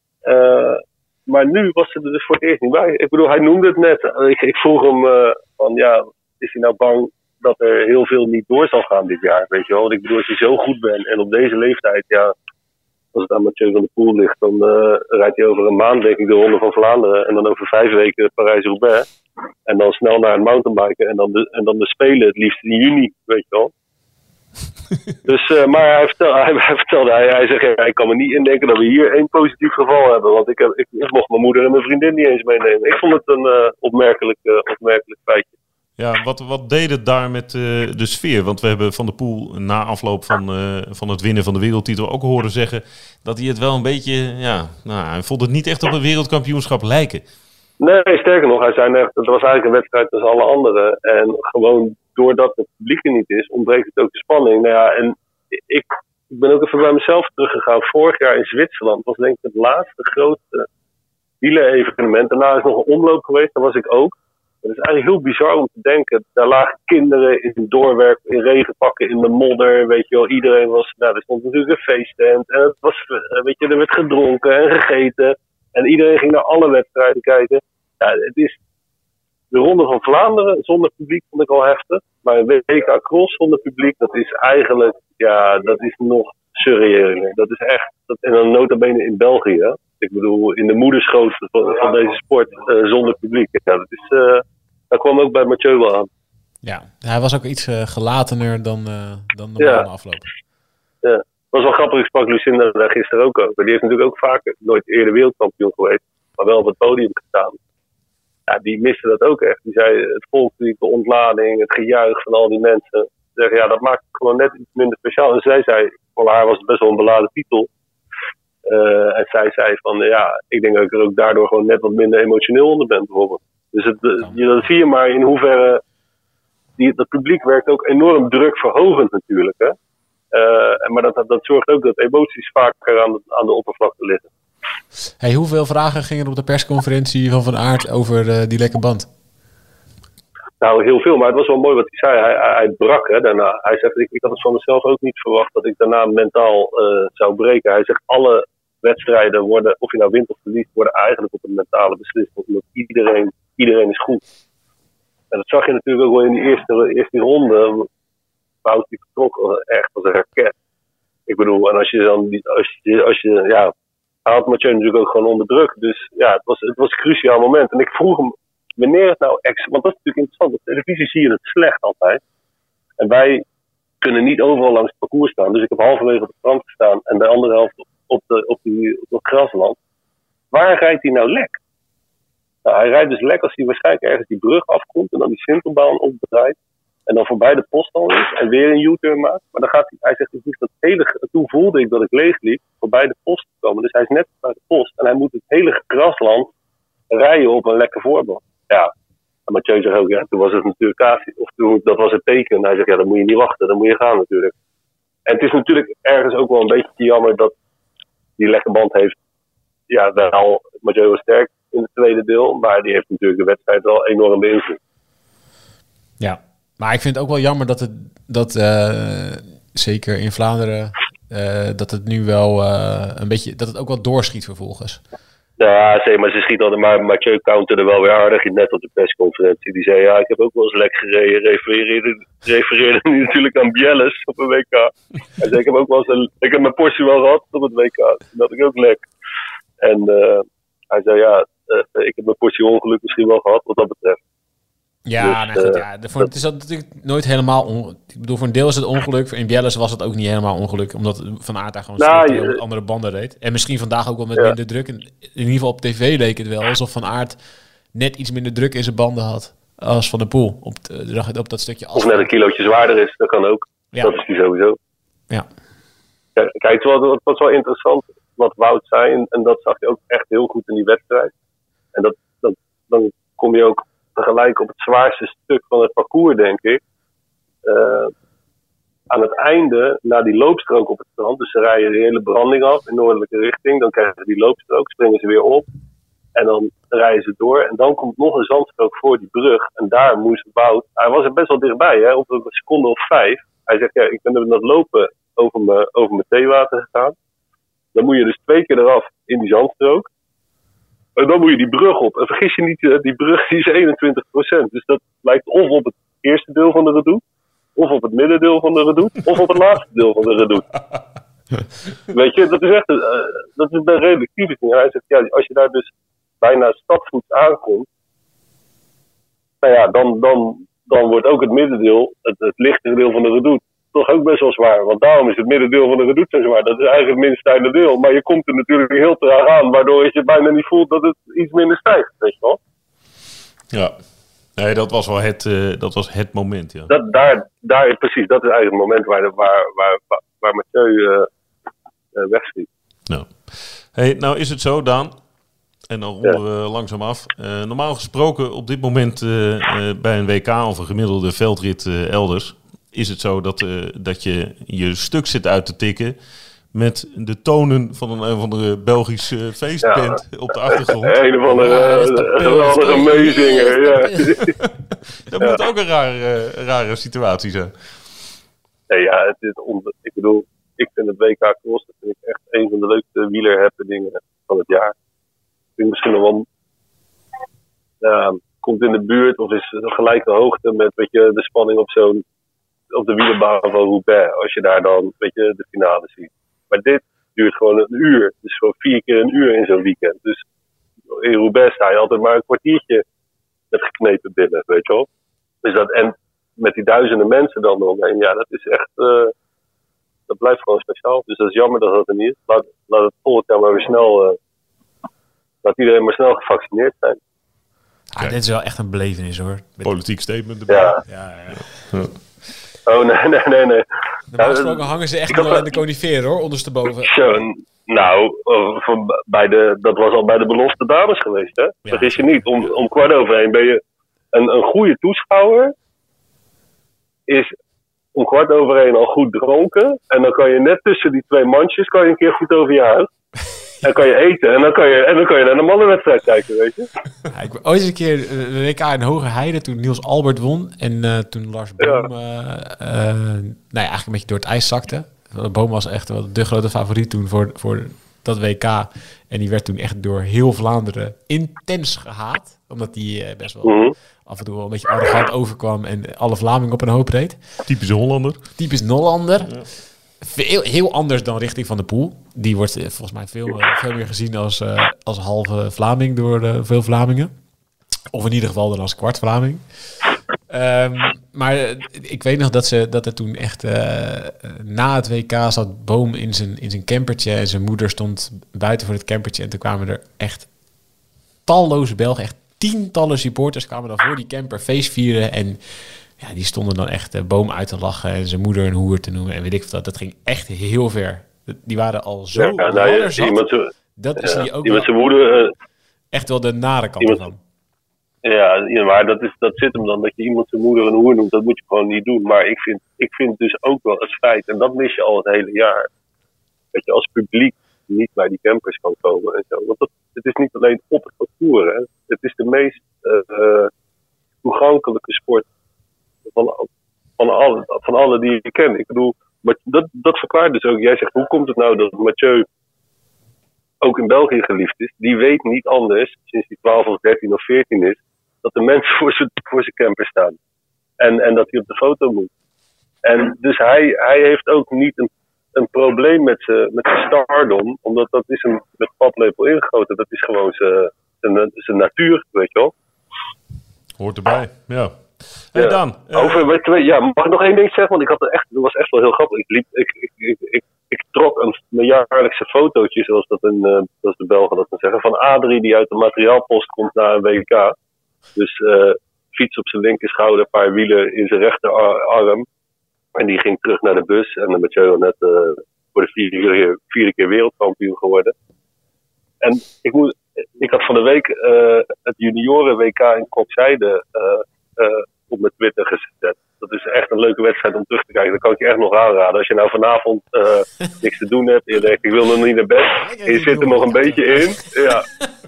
Maar nu was ze er dus voor het eerst niet bij. Ik bedoel, hij noemde het net. Ik vroeg hem van, ja, is hij nou bang dat er heel veel niet door zal gaan dit jaar? Weet je wel? Want ik bedoel, als je zo goed bent en op deze leeftijd, ja, als het aan Mathieu van der Poel ligt, dan rijdt hij over een maand, denk ik, de Ronde van Vlaanderen. En dan over 5 weken Parijs-Roubaix. En dan snel naar het mountainbiken. En dan de Spelen, het liefst in juni, weet je wel. Dus, maar hij vertelde, hij zegt, ja, ik kan me niet indenken dat we hier 1 positief geval hebben. Want ik mocht mijn moeder en mijn vriendin niet eens meenemen. Ik vond het een opmerkelijk feitje. Ja, wat deed het daar met de sfeer? Want we hebben Van der Poel na afloop van het winnen van de wereldtitel ook horen zeggen dat hij het wel een beetje, hij vond het niet echt op een wereldkampioenschap lijken. Nee, sterker nog, hij zei net, het was eigenlijk een wedstrijd tussen alle anderen. En gewoon doordat het publiek er niet is, ontbreekt het ook de spanning. Nou ja, en ik ben ook even bij mezelf teruggegaan. Vorig jaar in Zwitserland was denk ik het laatste grote wielerevenement. Daarna is nog een omloop geweest, daar was ik ook. Het is eigenlijk heel bizar om te denken. Daar lagen kinderen in doorwerk, in regenpakken, in de modder. Weet je wel, iedereen was, er stond natuurlijk een feesttent. En het was, weet je, er werd gedronken en gegeten. En iedereen ging naar alle wedstrijden kijken. Ja, het is de Ronde van Vlaanderen zonder publiek vond ik al heftig. Maar een WK Cross zonder publiek, dat is eigenlijk, dat is nog surreëler. Dat is echt, en dan nota bene in België. Hè? Ik bedoel, in de moederschoot van deze sport zonder publiek. Ja, dat kwam ook bij Mathieu wel aan. Ja, hij was ook iets gelatener dan normaal na afloop. Ja, het was wel grappig. Ik sprak Lucinda daar gisteren ook over. Die heeft natuurlijk ook vaker nooit eerder wereldkampioen geweest, maar wel op het podium gestaan. Ja, die miste dat ook echt. Die zei, het volkslied, de ontlading, het gejuich van al die mensen. Zeggen, ja, dat maakt het gewoon net iets minder speciaal. En zij zei, voor haar was het best wel een beladen titel. En zij zei van, ik denk dat ik er ook daardoor gewoon net wat minder emotioneel onder ben, bijvoorbeeld. Dus dan zie je maar in hoeverre dat publiek werkt ook enorm drukverhogend natuurlijk. Hè? Maar dat zorgt ook dat emoties vaker aan de oppervlakte liggen. Hey, hoeveel vragen gingen er op de persconferentie van Aert over die lekke band? Nou, heel veel, maar het was wel mooi wat hij zei. Hij brak daarna. Hij zegt, ik had het van mezelf ook niet verwacht dat ik daarna mentaal zou breken. Hij zegt, alle wedstrijden worden, of je nou wint of verliest, worden eigenlijk op een mentale beslissing. Omdat iedereen is goed. En dat zag je natuurlijk ook wel in die eerste ronde. Wout die vertrok echt als een raket. Ik bedoel, en als je haalt Mathieu natuurlijk ook gewoon onder druk. Dus ja, het was een cruciaal moment. En ik vroeg hem, wanneer het nou want dat is natuurlijk interessant. Op televisie zie je het slecht altijd. En wij kunnen niet overal langs het parcours staan. Dus ik heb halverwege op het strand gestaan en de andere helft op het grasland. Waar rijdt hij nou lek? Nou, hij rijdt dus lek als hij waarschijnlijk ergens die brug afkomt en dan die Sintelbaan opdraait. En dan voorbij de postal is en weer een U-turn maakt. Maar dan gaat hij zegt, toen voelde ik dat ik leeg liep voorbij de post te komen. Dus hij is net bij de post en hij moet het hele grasland rijden op een lekker voorbeeld. Ja, en Mathieu zegt ook, toen was het natuurlijk dat was het teken. En hij zegt, dan moet je niet wachten, dan moet je gaan natuurlijk. En het is natuurlijk ergens ook wel een beetje jammer dat die lekke band heeft. Ja, wel, Mathieu was sterk in het tweede deel, maar die heeft natuurlijk de wedstrijd wel enorm beïnvloed. Ja, maar ik vind het ook wel jammer dat zeker in Vlaanderen, dat het nu wel een beetje, dat het ook wel doorschiet vervolgens. Ja, zeker, maar ze schiet altijd, maar Mathieu counterde wel weer aardig. Net op de persconferentie. Die zei, ik heb ook wel eens lek gereden. Refereerde nu natuurlijk aan Bielles op een WK. Hij zei, ik heb mijn portie wel gehad op het WK. Toen had ik ook lek. En hij zei, ik heb mijn portie ongeluk misschien wel gehad wat dat betreft. Ja, dus, het is natuurlijk nooit helemaal... Ik bedoel, voor een deel is het ongeluk. In Bielles was het ook niet helemaal ongeluk. Omdat Van Aert daar gewoon andere banden reed. En misschien vandaag ook wel met minder druk. In ieder geval op tv leek het wel alsof Van Aert net iets minder druk in zijn banden had als Van der Poel op dat stukje asfalt. Of net een kilootje zwaarder is, dat kan ook. Ja. Dat is die sowieso. Ja. Kijk, het was wel interessant wat Wout zei. En dat zag je ook echt heel goed in die wedstrijd. En dan kom je ook tegelijk op het zwaarste stuk van het parcours, denk ik. Aan het einde, na die loopstrook op het strand, dus ze rijden de hele branding af in noordelijke richting. Dan krijgen ze die loopstrook, springen ze weer op. En dan rijden ze door. En dan komt nog een zandstrook voor die brug. En daar moest Wout, hij was er best wel dichtbij, hè, op een seconde of 5. Hij zegt, ik ben met dat lopen over mijn theewater gegaan. Dan moet je dus 2 keer eraf in die zandstrook. En dan moet je die brug op. En vergis je niet, die brug die is 21%. Dus dat lijkt of op het eerste deel van de redoute, of op het middendeel van de redoute, of op het laatste deel van de redoute. Weet je, dat is echt dat is een redelijk typisch ding. Hij zegt, als je daar dus bijna stapvoets aankomt, nou ja, dan wordt ook het middendeel, het lichtere deel van de redoute, toch ook best wel zwaar. Want daarom is het middendeel van de redoute zo zwaar. Dat is eigenlijk het minst stijgende deel. Maar je komt er natuurlijk heel traag aan, waardoor je bijna niet voelt dat het iets minder stijgt. Weet je wel? Ja. Nee, dat was wel het moment, ja. Daar precies, dat is eigenlijk het moment waar Mathieu wegschiet. Nou. Hey, nou is het zo, Daan. En dan rollen we langzaam af. Normaal gesproken op dit moment bij een WK of een gemiddelde veldrit elders, is het zo dat je stuk zit uit te tikken met de tonen van een of andere Belgische feestband op de achtergrond. Een of andere meezinger, ja. Dat moet ook een rare situatie zijn. Nee, ja, het is ik bedoel, ik vind het WK Cross, dat vind ik echt een van de leukste wielerhappeningen van het jaar. Ik vind misschien nog wel komt in de buurt of is gelijke hoogte met de spanning op de wielerbaan van Roubaix. Als je daar dan de finale ziet. Maar dit duurt gewoon een uur. Dus gewoon 4 keer een uur in zo'n weekend. Dus in Roubaix sta je altijd maar een kwartiertje met geknepen billen, weet je wel. Dus en met die duizenden mensen dan omheen, ja, dat is echt, dat blijft gewoon speciaal. Dus dat is jammer dat dat er niet is. Laat het volgend jaar maar weer snel, laat iedereen maar snel gevaccineerd zijn. Dit is wel echt een belevenis, hoor. Politiek statement erbij. Ja. Oh, nee. Normaal gesproken hangen ze echt wel in de conifeer, hoor, ondersteboven. Nou, dat was al bij de belofte dames geweest, hè? Ja. Vergis je niet. Om 1:15 ben je een goede toeschouwer. Is om 1:15 al goed dronken. En dan kan je net tussen die 2 mandjes een keer goed over je huid. Dan kan je eten en dan kan je naar de mannenwedstrijd kijken, weet je. Ja, ik ben ooit eens een keer de WK in Hoge Heide toen Niels Albert won. En toen Lars Boom eigenlijk een beetje door het ijs zakte. Boom was echt wel de grote favoriet toen voor dat WK. En die werd toen echt door heel Vlaanderen intens gehaat. Omdat hij best wel af en toe wel een beetje arrogant overkwam en alle Vlamingen op een hoop reed. Typisch Hollander. Typisch Hollander. Ja. Heel anders dan richting Van der Poel. Die wordt volgens mij veel meer gezien als halve Vlaming door veel Vlamingen. Of in ieder geval dan als kwart Vlaming. Maar ik weet nog dat er toen echt na het WK zat Boom in zijn campertje. En zijn moeder stond buiten voor het campertje. En toen kwamen er echt talloze Belgen, echt tientallen supporters kwamen dan voor die camper feest vieren. En ja, die stonden dan echt Boom uit te lachen en zijn moeder een hoer te noemen. En weet ik wat, dat ging echt heel ver. Die waren al zo dat is die ook zijn moeder, echt wel de nare kant ervan. Ja, maar dat zit hem dan, dat je iemand zijn moeder een hoer noemt. Dat moet je gewoon niet doen. Maar ik vind dus ook wel het feit, en dat mis je al het hele jaar, dat je als publiek niet bij die campers kan komen en zo. Want het is niet alleen op het parcours, hè. Het is de meest toegankelijke sport van alle die je kent. Ik bedoel, maar dat verklaart dus ook. Jij zegt, hoe komt het nou dat Mathieu ook in België geliefd is? Die weet niet anders, sinds hij 12 of 13 of 14 is, dat de mensen voor zijn camper staan. En dat hij op de foto moet. En dus hij heeft ook niet een probleem met zijn stardom, omdat dat is hem met paplepel ingegoten. Dat is gewoon zijn natuur, weet je wel. Hoort erbij, ja. Hey, Daan. Mag ik nog één ding zeggen? Want dat was echt wel heel grappig. Ik trok mijn jaarlijkse fotootje, zoals de Belgen dat dan zeggen, van Adrie die uit de materiaalpost komt naar een WK. Dus fiets op zijn linkerschouder, een paar wielen in zijn rechterarm. En die ging terug naar de bus. En dan Mathieu net voor de vierde keer wereldkampioen geworden. En ik had van de week het junioren WK in Kokzijde op mijn Twitter gezet. Dat is echt een leuke wedstrijd om terug te kijken. Dat kan ik je echt nog aanraden. Als je nou vanavond niks te doen hebt en je denkt, ik wil nog niet naar bed. En je zit er nog een beetje in. Ja.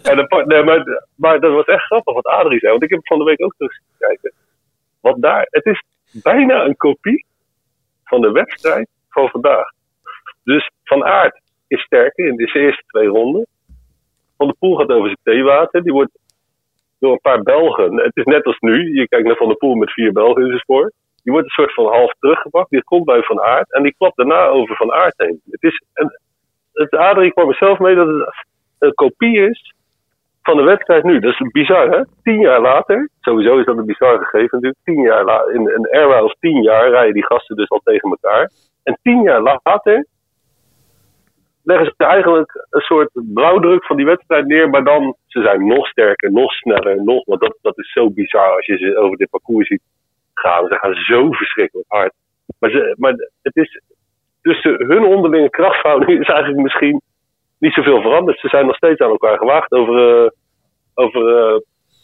Maar dat was echt grappig wat Adrie zei. Want ik heb van de week ook terug gekeken. Het is bijna een kopie van de wedstrijd van vandaag. Dus Van Aert is sterker in de eerste 2 ronden. Van der Poel gaat over zijn theewater. Die wordt door een paar Belgen. Het is net als nu. Je kijkt naar Van der Poel met 4 Belgen in zijn spoor. Die wordt een soort van half teruggepakt. Die komt bij Van Aert. En die klapt daarna over Van Aert heen. Adrie kwam er zelf mee dat het een kopie is van de wedstrijd nu. Dat is bizar, hè? 10 jaar later. Sowieso is dat een bizar gegeven natuurlijk. 10 jaar later. In een era als 10 jaar rijden die gasten dus al tegen elkaar. En 10 jaar later leggen ze eigenlijk een soort blauwdruk van die wedstrijd neer, maar dan, ze zijn nog sterker, nog sneller, want dat is zo bizar als je ze over dit parcours ziet gaan. Ze gaan zo verschrikkelijk hard. Maar het is, tussen hun onderlinge krachtverhouding is eigenlijk misschien niet zoveel veranderd. Ze zijn nog steeds aan elkaar gewaagd over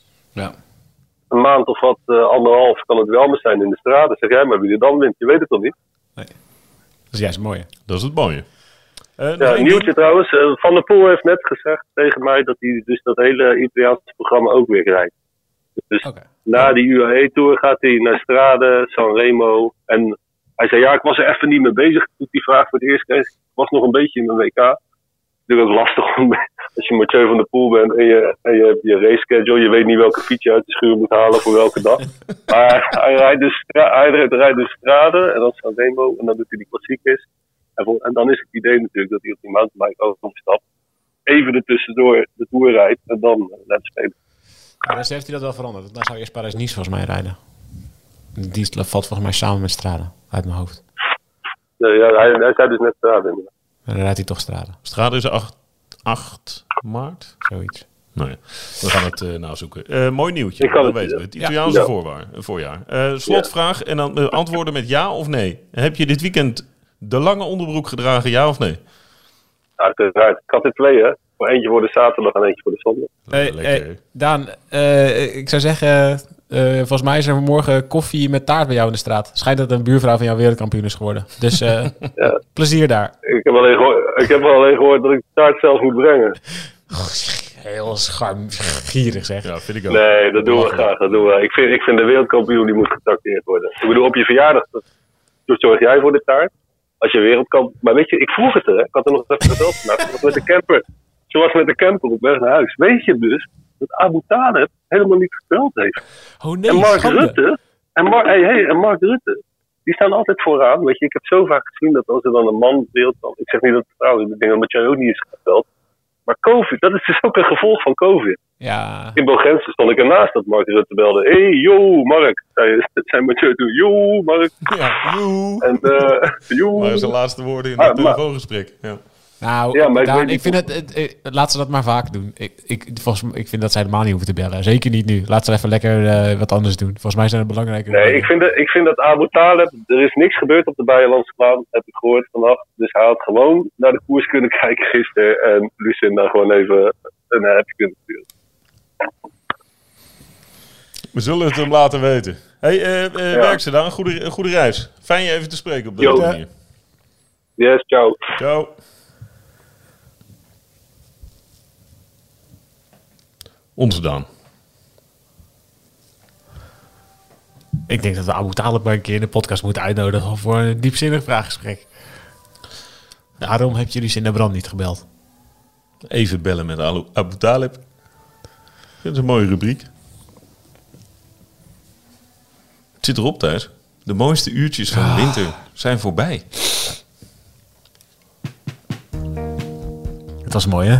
een maand of wat, 1,5 kan het weer anders zijn in de straten. Zeg jij maar wie er dan wint, je weet het toch niet? Nee. Dat is juist het mooie. Dat is het mooie. Nieuwtje trouwens. Van der Poel heeft net gezegd tegen mij dat hij dus dat hele Italiaanse programma ook weer rijdt. Dus na die UAE-tour gaat hij naar Strade, Sanremo. En hij zei, ik was er even niet mee bezig toen die vraag voor het eerst kreeg. Ik was nog een beetje in mijn WK. Het is natuurlijk ook lastig als je Mathieu van der Poel bent en je hebt je race schedule. Je weet niet welke fiets je uit de schuur moet halen voor welke dag. Maar hij rijdt dus Strade en dan Sanremo en dan doet hij die klassiekers. En dan is het idee natuurlijk dat hij op die mountainbike overstapt. Even ertussendoor de Tour rijdt en dan naar de Spelen. Ja, dus heeft hij dat wel veranderd. Dan zou eerst Parijs-Nice volgens mij rijden. Die valt volgens mij samen met Strade, uit mijn hoofd. Ja, hij zei dus net Strade inderdaad. En dan rijdt hij toch Strade. Strade is 8 maart? Zoiets. Nou ja, we gaan het nazoeken. Mooi nieuwtje, dat weten we. Het Italiaanse voorjaar. Slotvraag en dan antwoorden met ja of nee. Heb je dit weekend de lange onderbroek gedragen, ja of nee? Uiteraard. Ik had er 2, hè. Voor eentje voor de zaterdag en eentje voor de zondag. Daan, ik zou zeggen, volgens mij is er morgen koffie met taart bij jou in de straat. Schijnt dat een buurvrouw van jou wereldkampioen is geworden. Dus plezier daar. Ik heb wel alleen gehoord dat ik de taart zelf moet brengen. Heel gierig zeg. Ja, vind ik ook. Nee, dat doen we graag. Dat doen we. Ik vind de wereldkampioen die moet getrakteerd worden. Ik bedoel, op je verjaardag zorg jij voor de taart. Als je wereldkampioen... Maar weet je, ik vroeg het er. Hè? Ik had er nog even verteld vandaag. Ze was met de camper op weg naar huis. Weet je dus dat Abu Talib helemaal niet gebeld heeft. Oh nee, en Mark Rutte, die staan altijd vooraan. Weet je, ik heb zo vaak gezien dat als er dan een man wereldkampioen... Ik zeg niet dat het trouwens, ik denk dat Mathieu ook niet is gebeld. Maar COVID, dat is dus ook een gevolg van COVID. Ja. In Bogense stond ik ernaast dat Mark Rutte belde. Hey, yo, Mark. Zei Mathieu toen, yo, Mark. Ja, yo. En, yo. Maar zijn laatste woorden in het telefoongesprek. Ja. Nou, ja, maar Daan, ik vind laat ze dat maar vaak doen. Ik vind dat zij helemaal niet hoeven te bellen. Zeker niet nu. Laat ze even lekker wat anders doen. Volgens mij zijn het belangrijke... Nee, ik vind dat Abu Talib... Er is niks gebeurd op de Bijenlandse baan, heb ik gehoord vannacht. Dus hij had gewoon naar de koers kunnen kijken gisteren. En Lucinda gewoon even een appje kunnen sturen. We zullen het hem laten weten. Hey, Werkse dan. Een goede reis. Fijn je even te spreken op deze manier. Yes, ciao. Ciao. Onze Daan. Ik denk dat we Abu Talib maar een keer in de podcast moeten uitnodigen voor een diepzinnig vraaggesprek. Waarom heb jullie Lucinda Brand niet gebeld? Even bellen met Abu Talib. Dat is een mooie rubriek. Het zit erop thuis. De mooiste uurtjes van de winter zijn voorbij. Het was mooi, hè?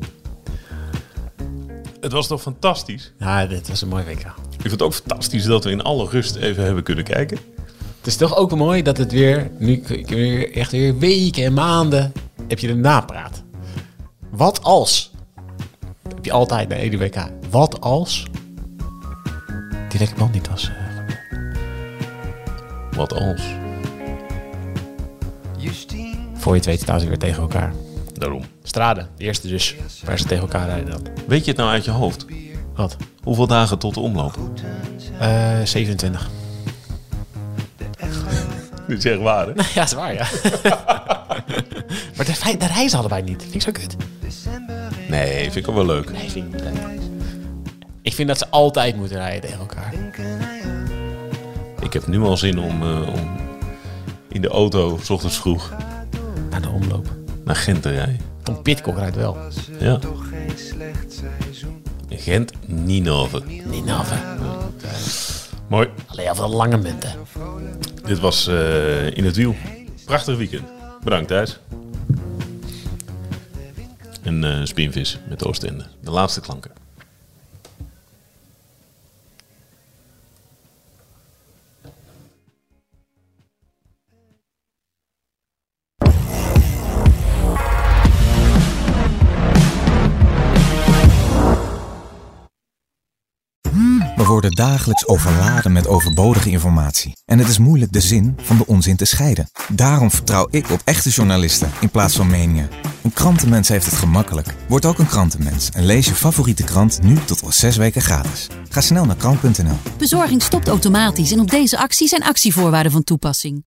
Het was toch fantastisch? Ja, dit was een mooi WK. Ik vond het ook fantastisch dat we in alle rust even hebben kunnen kijken. Het is toch ook wel mooi dat het weer... Nu echt weer weken en maanden heb je de napraat. Wat als? Dat heb je altijd bij EduWK. Wat als die lekker band niet was? Wat als? Voor je het weet staan ze weer tegen elkaar. Daarom. Strade, de eerste dus. Waar ze tegen elkaar rijden dan. Weet je het nou uit je hoofd? Wat? Hoeveel dagen tot de omloop? 27. Dit is echt waar, hè? Ja, dat is waar, ja. Maar de reizen allebei niet. Vind ik zo kut. Nee, vind ik ook wel leuk. Nee, vind ik niet leuk. Ik vind dat ze altijd moeten rijden tegen elkaar. Ik heb nu al zin om in de auto, 's ochtends vroeg, Naar de omloop. naar Gent te rijden. Tom Pidcock rijdt wel. Ja. Gent, Ninove. Ninove. Mooi. Alleen al van de lange munten. Dit was In het Wiel. Prachtig weekend. Bedankt, Thijs. En Spinvis met Oostende. De laatste klanken. We worden dagelijks overladen met overbodige informatie. En het is moeilijk de zin van de onzin te scheiden. Daarom vertrouw ik op echte journalisten in plaats van meningen. Een krantenmens heeft het gemakkelijk. Word ook een krantenmens en lees je favoriete krant nu tot wel 6 weken gratis. Ga snel naar krant.nl. Bezorging stopt automatisch en op deze actie zijn actievoorwaarden van toepassing.